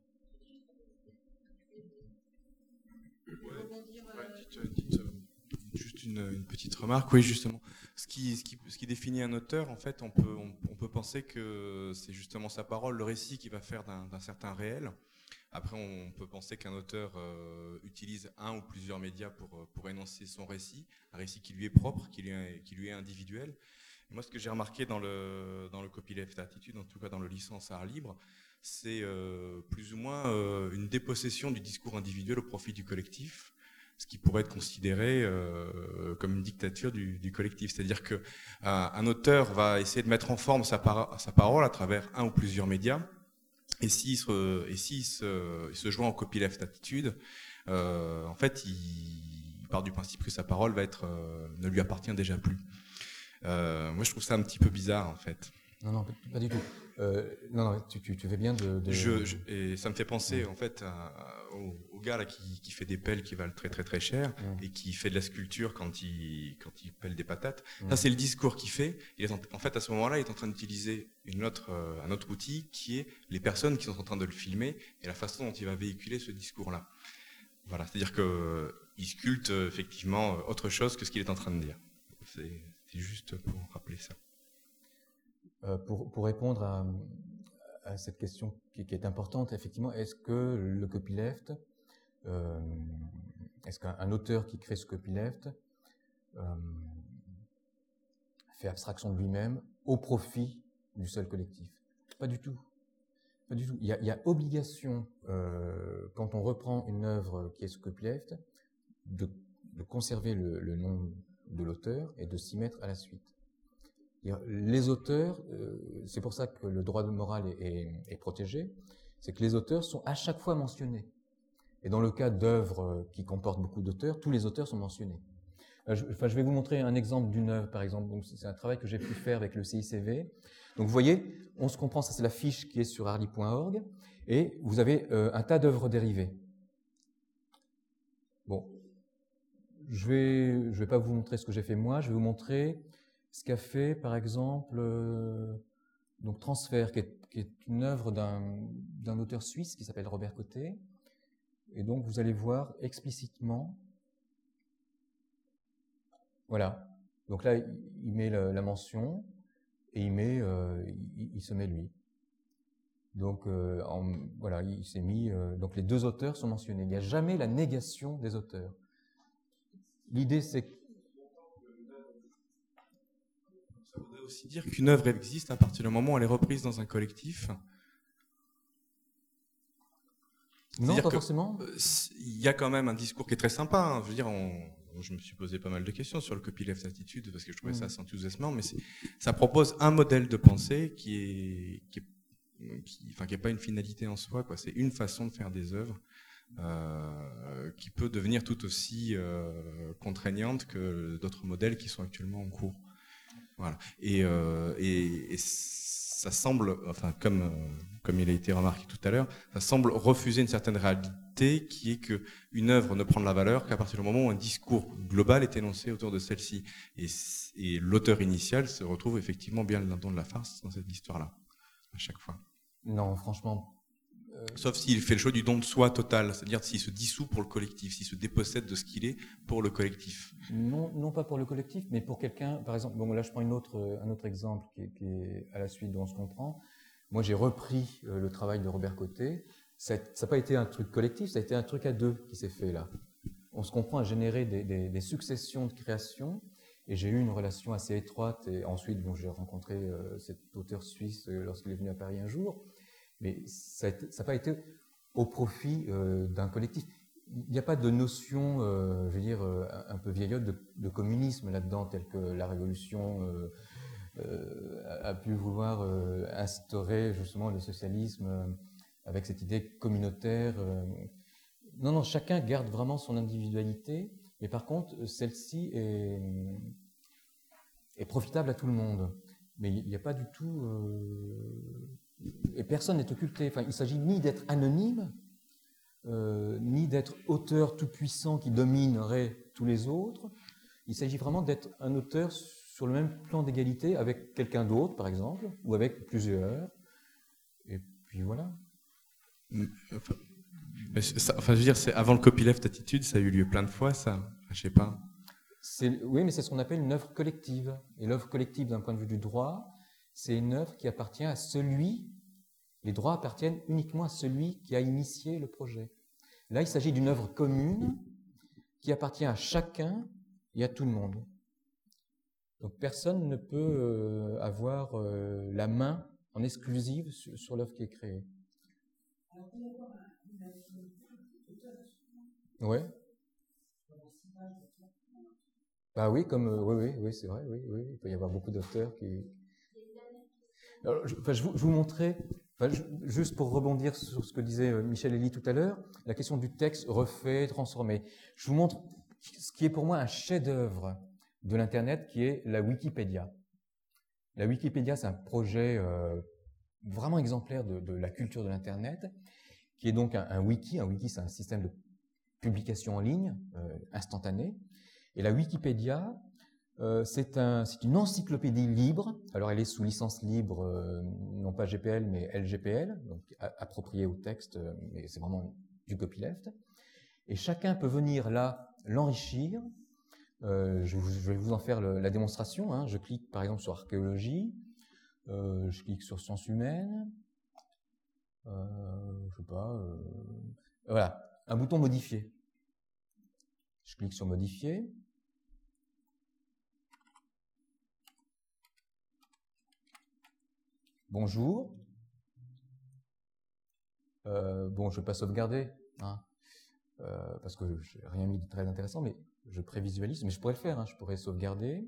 Dites juste une petite remarque. Oui, justement, ce qui définit un auteur, en fait, on peut penser que c'est justement sa parole, le récit qui va faire d'un certain réel. Après, on peut penser qu'un auteur utilise un ou plusieurs médias pour énoncer son récit, un récit qui lui est propre, qui lui est individuel. Et moi, ce que j'ai remarqué dans le copyleft attitude, en tout cas dans le licence art libre, c'est plus ou moins une dépossession du discours individuel au profit du collectif, ce qui pourrait être considéré comme une dictature du collectif. C'est-à-dire qu'un auteur va essayer de mettre en forme sa parole à travers un ou plusieurs médias, et s'il se joint en copyleft attitude, en fait, il part du principe que sa parole ne lui appartient déjà plus. Moi, je trouve ça un petit peu bizarre, en fait. Non, pas du tout. Non, tu fais bien de... Et ça me fait penser, en fait, au gars là qui fait des pelles qui valent très très très cher et qui fait de la sculpture quand il pèle des patates. Ça, c'est le discours qu'il fait. En fait, à ce moment-là, il est en train d'utiliser un autre outil qui est les personnes qui sont en train de le filmer et la façon dont il va véhiculer ce discours-là. Voilà, c'est-à-dire qu'il sculpte effectivement autre chose que ce qu'il est en train de dire. C'est juste pour rappeler ça. Pour répondre à cette question qui est importante, effectivement, est-ce que le copyleft, est-ce qu'un auteur qui crée ce copyleft fait abstraction de lui-même au profit du seul collectif? Pas du tout. Pas du tout. Il y a obligation, quand on reprend une œuvre qui est ce copyleft, de conserver le nom de l'auteur et de s'y mettre à la suite. Les auteurs, c'est pour ça que le droit moral est protégé, c'est que les auteurs sont à chaque fois mentionnés. Et dans le cas d'œuvres qui comportent beaucoup d'auteurs, tous les auteurs sont mentionnés. Je vais vous montrer un exemple d'une œuvre, par exemple. Donc, c'est un travail que j'ai pu faire avec le CICV. Donc, vous voyez, on se comprend, ça c'est la fiche qui est sur arly.org, et vous avez un tas d'œuvres dérivées. Bon, je vais pas vous montrer ce que j'ai fait moi, je vais vous montrer ce qu'a fait, par exemple, donc Transfert, qui est une œuvre d'un auteur suisse qui s'appelle Robert Côté. Et donc, vous allez voir explicitement. Voilà. Donc là, il met la mention et il se met lui. Donc, voilà, il s'est mis. Donc, les deux auteurs sont mentionnés. Il n'y a jamais la négation des auteurs. L'idée, c'est que. Ça voudrait aussi dire qu'une œuvre existe à partir du moment où elle est reprise dans un collectif. Non, pas forcément. Il y a quand même un discours qui est très sympa. Hein. Je veux dire, je me suis posé pas mal de questions sur le copyleft attitude parce que je trouvais ça assez enthousiasmant, mais ça propose un modèle de pensée qui est pas une finalité en soi, quoi. C'est une façon de faire des œuvres qui peut devenir tout aussi contraignante que d'autres modèles qui sont actuellement en cours. Voilà. Et ça semble, enfin comme il a été remarqué tout à l'heure, ça semble refuser une certaine réalité qui est qu'une œuvre ne prend de la valeur qu'à partir du moment où un discours global est énoncé autour de celle-ci. Et l'auteur initial se retrouve effectivement bien le dindon de la farce dans cette histoire-là, à chaque fois. Non, franchement. Sauf s'il fait le choix du don de soi total, c'est-à-dire s'il se dissout pour le collectif, s'il se dépossède de ce qu'il est pour le collectif. Non pas pour le collectif, mais pour quelqu'un, par exemple, bon, là je prends un autre exemple qui est à la suite dont on se comprend. Moi j'ai repris le travail de Robert Côté, ça n'a pas été un truc collectif, ça a été un truc à deux qui s'est fait là. On se comprend à générer des successions de créations, et j'ai eu une relation assez étroite, et ensuite bon, j'ai rencontré cet auteur suisse lorsqu'il est venu à Paris un jour. Mais ça n'a pas été au profit d'un collectif. Il n'y a pas de notion, je veux dire, un peu vieillotte de communisme là-dedans, telle que la Révolution a pu vouloir instaurer justement le socialisme avec cette idée communautaire. Non, chacun garde vraiment son individualité, mais par contre, celle-ci est profitable à tout le monde. Mais il n'y a pas du tout... Et personne n'est occulté. Enfin, il ne s'agit ni d'être anonyme, ni d'être auteur tout-puissant qui dominerait tous les autres. Il s'agit vraiment d'être un auteur sur le même plan d'égalité avec quelqu'un d'autre, par exemple, ou avec plusieurs. Et puis voilà. Enfin, je veux dire, avant le copyleft attitude, ça a eu lieu plein de fois, ça. Je sais pas. Oui, mais c'est ce qu'on appelle une œuvre collective. Et l'œuvre collective, d'un point de vue du droit, c'est une œuvre qui appartient à les droits appartiennent uniquement à celui qui a initié le projet. Là, il s'agit d'une œuvre commune qui appartient à chacun et à tout le monde. Donc personne ne peut avoir la main en exclusive sur l'œuvre qui est créée. Ouais. Bah oui, oui, c'est vrai, oui, il peut y avoir beaucoup d'auteurs qui... Alors, je vous montrais, juste pour rebondir sur ce que disait Michel Elie tout à l'heure, la question du texte refait, transformé. Je vous montre ce qui est pour moi un chef-d'œuvre de l'Internet, qui est la Wikipédia. La Wikipédia, c'est un projet vraiment exemplaire de la culture de l'Internet, qui est donc un wiki. Un wiki, c'est un système de publication en ligne, instantané. Et la Wikipédia, c'est une encyclopédie libre. Alors, elle est sous licence libre, non pas GPL, mais LGPL, donc appropriée au texte, mais c'est vraiment du copyleft. Et chacun peut venir là l'enrichir. Je vais vous en faire la démonstration. Hein. Je clique par exemple sur archéologie, je clique sur sciences humaines, je sais pas, voilà, un bouton modifier. Je clique sur modifier. Bonjour. Bon, je ne vais pas sauvegarder, hein, parce que je n'ai rien mis de très intéressant, mais je prévisualise. Mais je pourrais le faire, hein, je pourrais sauvegarder.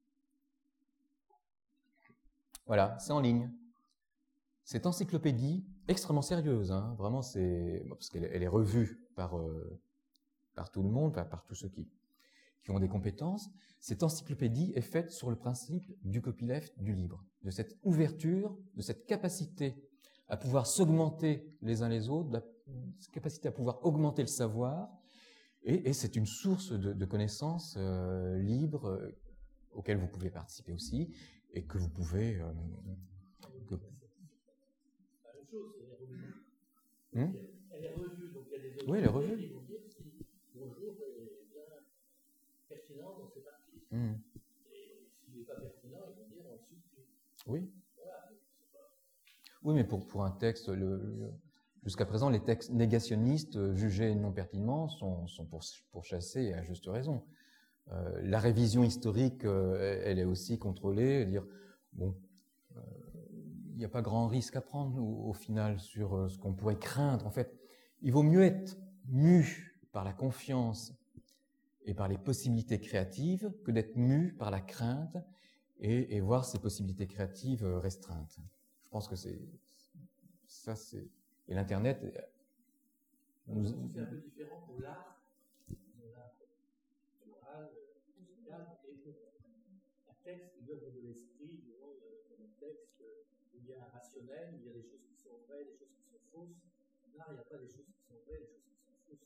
Voilà, c'est en ligne. Cette encyclopédie extrêmement sérieuse, hein, vraiment, parce qu'elle est revue par tout le monde, par tous ceux qui qui ont des compétences, cette encyclopédie est faite sur le principe du copyleft, du libre, de cette ouverture, de cette capacité à pouvoir s'augmenter les uns les autres, de la capacité à pouvoir augmenter le savoir, et c'est une source de connaissances libres auxquelles vous pouvez participer aussi, et que vous pouvez... Elle est revue, donc il y a des oui, elle est revue. Ils vont dire si bonjour est bien pertinent dans cette artiste. Et s'il n'est pas pertinent, ils vont dire on le supprime. Oui. Voilà. Oui, mais pour un texte, jusqu'à présent, les textes négationnistes jugés non pertinents sont pourchassés et à juste raison. La révision historique, elle est aussi contrôlée, dire bon, il n'y a pas grand risque à prendre au final sur ce qu'on pourrait craindre. En fait, il vaut mieux être mu par la confiance et par les possibilités créatives que d'être mu par la crainte et voir ces possibilités créatives restreintes. Je pense que c'est et l'internet. C'est un peu différent pour l'art, oral, musical, et pour un texte, l'œuvre de l'esprit, un texte où il y a un rationnel, où il y a des choses qui sont vraies, des choses qui sont fausses. Là, il n'y a pas des choses qui sont vraies, des choses qui sont fausses.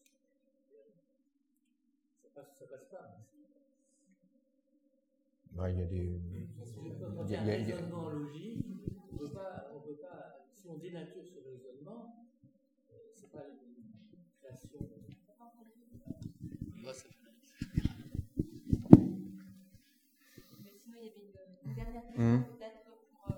Ça passe pas. Ouais, il y a des. Quand il y a un raisonnement logique, on peut pas, si on dénature ce raisonnement, c'est pas une création. Mais sinon, il y avait une dernière question peut-être pour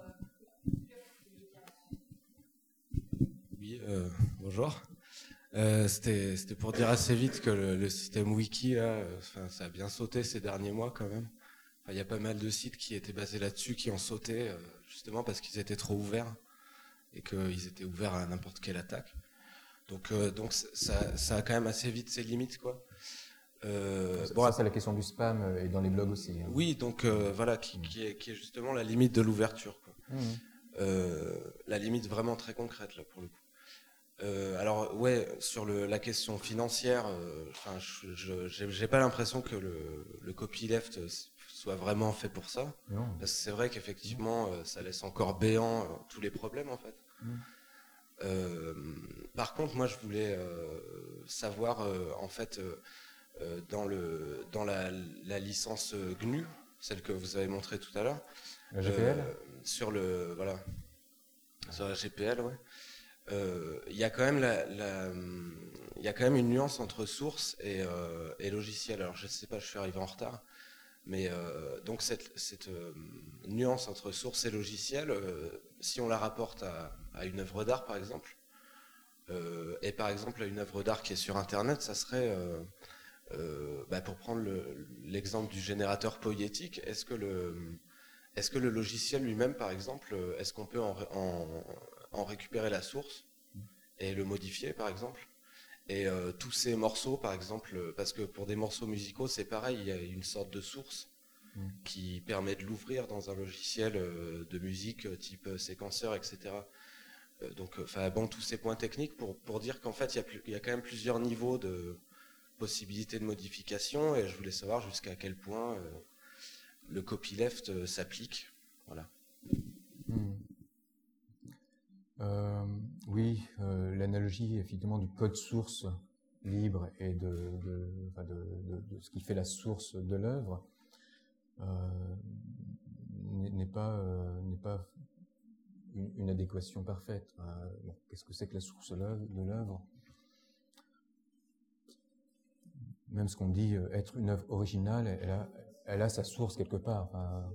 Oui, bonjour. C'était pour dire assez vite que le système wiki, là, ça a bien sauté ces derniers mois quand même. Il y a pas mal de sites qui étaient basés là-dessus, qui ont sauté, justement parce qu'ils étaient trop ouverts et qu'ils étaient ouverts à n'importe quelle attaque. Donc ça a quand même assez vite ses limites, quoi. Ça, c'est la question du spam et dans les blogs aussi. Hein. Oui, donc voilà, qui est justement la limite de l'ouverture, quoi. La limite vraiment très concrète, là, pour le coup. Alors, ouais, sur la question financière, j'ai pas l'impression que le copyleft soit vraiment fait pour ça. Non. Parce que c'est vrai qu'effectivement, ça laisse encore béant tous les problèmes, en fait. Par contre, moi, je voulais savoir, en fait, dans la licence GNU, celle que vous avez montrée tout à l'heure, la GPL, sur la GPL, ouais. Il y a quand même il y a quand même une nuance entre source et logiciel. Alors je sais pas, je suis arrivé en retard, mais donc cette nuance entre source et logiciel, si on la rapporte à une œuvre d'art par exemple, et par exemple à une œuvre d'art qui est sur Internet, ça serait, pour prendre l'exemple du générateur poétique, est-ce que le logiciel lui-même par exemple, est-ce qu'on peut en récupérer la source et le modifier par exemple, et tous ces morceaux par exemple, parce que pour des morceaux musicaux c'est pareil, il y a une sorte de source qui permet de l'ouvrir dans un logiciel de musique type séquenceur, etc. Donc tous ces points techniques pour dire qu'en fait il y a quand même plusieurs niveaux de possibilités de modification, et je voulais savoir jusqu'à quel point le copyleft s'applique. Voilà. Oui, l'analogie effectivement du code source libre et de ce qui fait la source de l'œuvre n'est pas une adéquation parfaite. Qu'est-ce que c'est que la source de l'œuvre? Même ce qu'on dit être une œuvre originale, elle a sa source quelque part.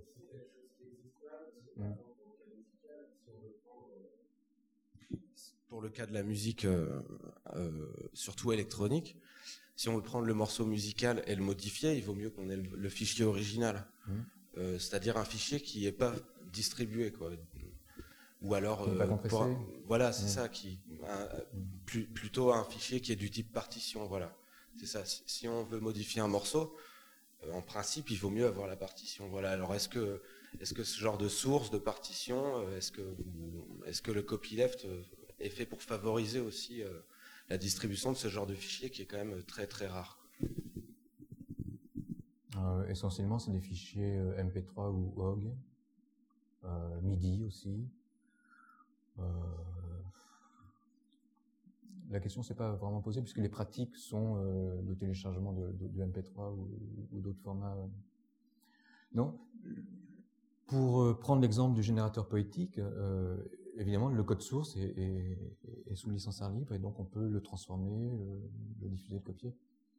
Pour le cas de la musique, surtout électronique, si on veut prendre le morceau musical et le modifier, il vaut mieux qu'on ait le fichier original. C'est-à-dire un fichier qui n'est pas distribué, quoi. Ou alors, pas compressé. Voilà, c'est ça, plutôt un fichier qui est du type partition, voilà. C'est ça. Si on veut modifier un morceau, en principe, il vaut mieux avoir la partition. Voilà. Alors, est-ce que ce genre de source, de partition, est-ce que le copyleft est fait pour favoriser aussi la distribution de ce genre de fichier qui est quand même très très rare? Essentiellement, c'est des fichiers MP3 ou OGG, MIDI aussi. La question s'est pas vraiment posée puisque les pratiques sont le téléchargement de MP3 ou d'autres formats. Non. Pour prendre l'exemple du générateur poétique, évidemment, le code source est sous licence art libre et donc on peut le transformer, le diffuser, le copier.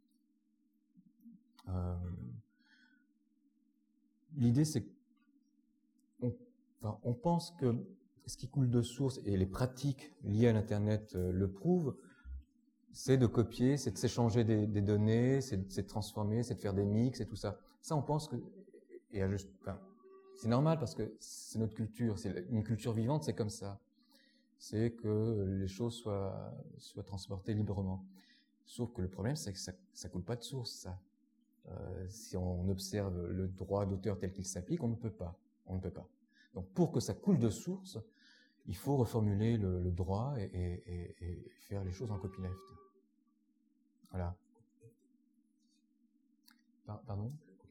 L'idée, c'est qu'on pense que ce qui coule de source, et les pratiques liées à l'Internet le prouvent, c'est de copier, c'est de s'échanger des données, c'est de transformer, c'est de faire des mix et tout ça. Ça, on pense que... c'est normal parce que c'est notre culture, c'est une culture vivante, c'est comme ça. C'est que les choses soient transportées librement. Sauf que le problème, c'est que ça coule pas de source, ça. Si on observe le droit d'auteur tel qu'il s'applique, on ne peut pas. On ne peut pas. Donc, pour que ça coule de source, il faut reformuler le droit et faire les choses en copyleft. Voilà. Pardon ?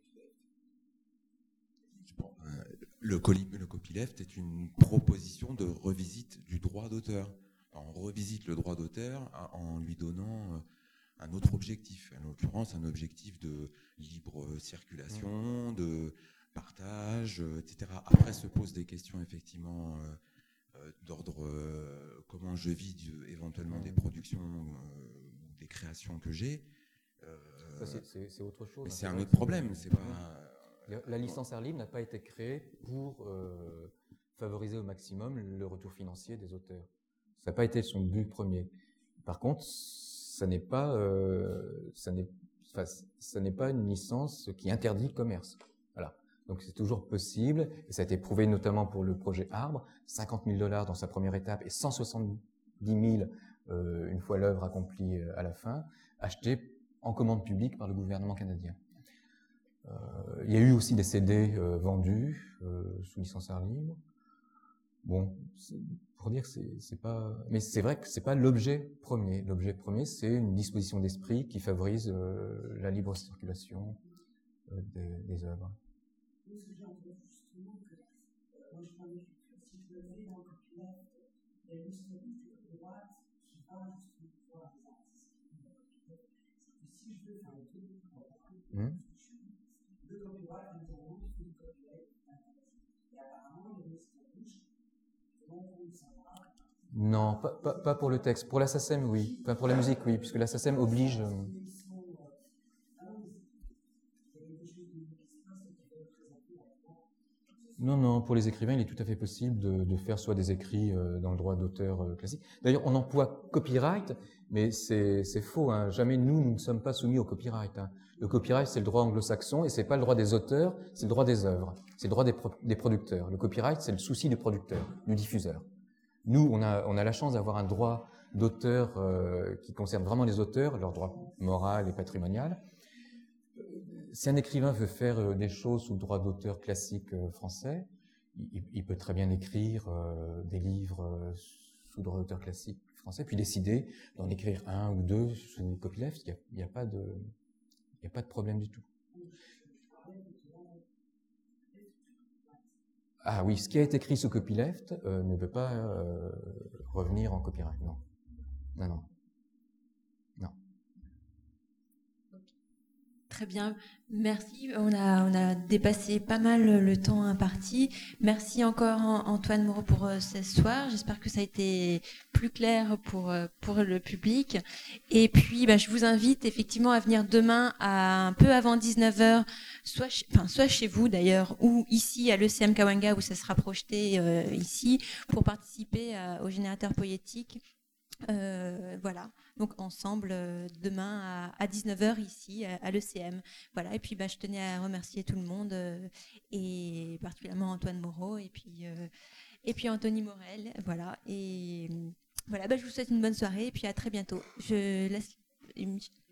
Le copyleft est une proposition de revisite du droit d'auteur. On revisite le droit d'auteur en lui donnant un autre objectif, en l'occurrence un objectif de libre circulation, de partage, etc. Après se posent des questions effectivement d'ordre comment je vide éventuellement des productions, des créations que j'ai. C'est autre chose. C'est un autre problème. C'est pas... La licence art libre n'a pas été créée pour favoriser au maximum le retour financier des auteurs. Ça n'a pas été son but premier. Par contre, ça n'est pas une licence qui interdit le commerce. Voilà. Donc c'est toujours possible, et ça a été prouvé notamment pour le projet Arbre, $50 000 dans sa première étape et 170 000 une fois l'œuvre accomplie à la fin, achetés en commande publique par le gouvernement canadien. Il y a eu aussi des CD vendus sous licence art libre. Bon, pour dire que c'est pas, mais c'est vrai que c'est pas l'objet premier. L'objet premier, c'est une disposition d'esprit qui favorise la libre circulation des œuvres. Non, pas pour le texte. Pour la SACEM, oui. Enfin, pour la musique, oui, puisque la SACEM oblige... Non, pour les écrivains, il est tout à fait possible de faire soit des écrits dans le droit d'auteur classique. D'ailleurs, on emploie copyright, mais c'est faux. Hein. Jamais nous ne sommes pas soumis au copyright. Hein. Le copyright, c'est le droit anglo-saxon, et c'est pas le droit des auteurs, c'est le droit des œuvres. C'est le droit des producteurs. Le copyright, c'est le souci du producteur, du diffuseur. Nous, on a la chance d'avoir un droit d'auteur qui concerne vraiment les auteurs, leur droit moral et patrimonial. Si un écrivain veut faire des choses sous le droit d'auteur classique français, il peut très bien écrire des livres sous le droit d'auteur classique français, puis décider d'en écrire un ou deux sous copyleft. Il n'y a pas de problème du tout. Ah oui, ce qui a été écrit sous copyleft ne peut pas revenir en copyright, non. Non. Très bien, merci. On a dépassé pas mal le temps imparti. Merci encore Antoine Moreau pour ce soir. J'espère que ça a été plus clair pour le public. Et puis, je vous invite effectivement à venir demain à un peu avant 19h, soit chez vous d'ailleurs, ou ici à l'ECM Kawanga où ça sera projeté ici, pour participer au générateur poétique. Voilà, donc ensemble demain à 19h ici à l'ECM. Voilà, et puis je tenais à remercier tout le monde et particulièrement Antoine Moreau et puis Anthony Morel. Voilà, et voilà, je vous souhaite une bonne soirée et puis à très bientôt. Je laisse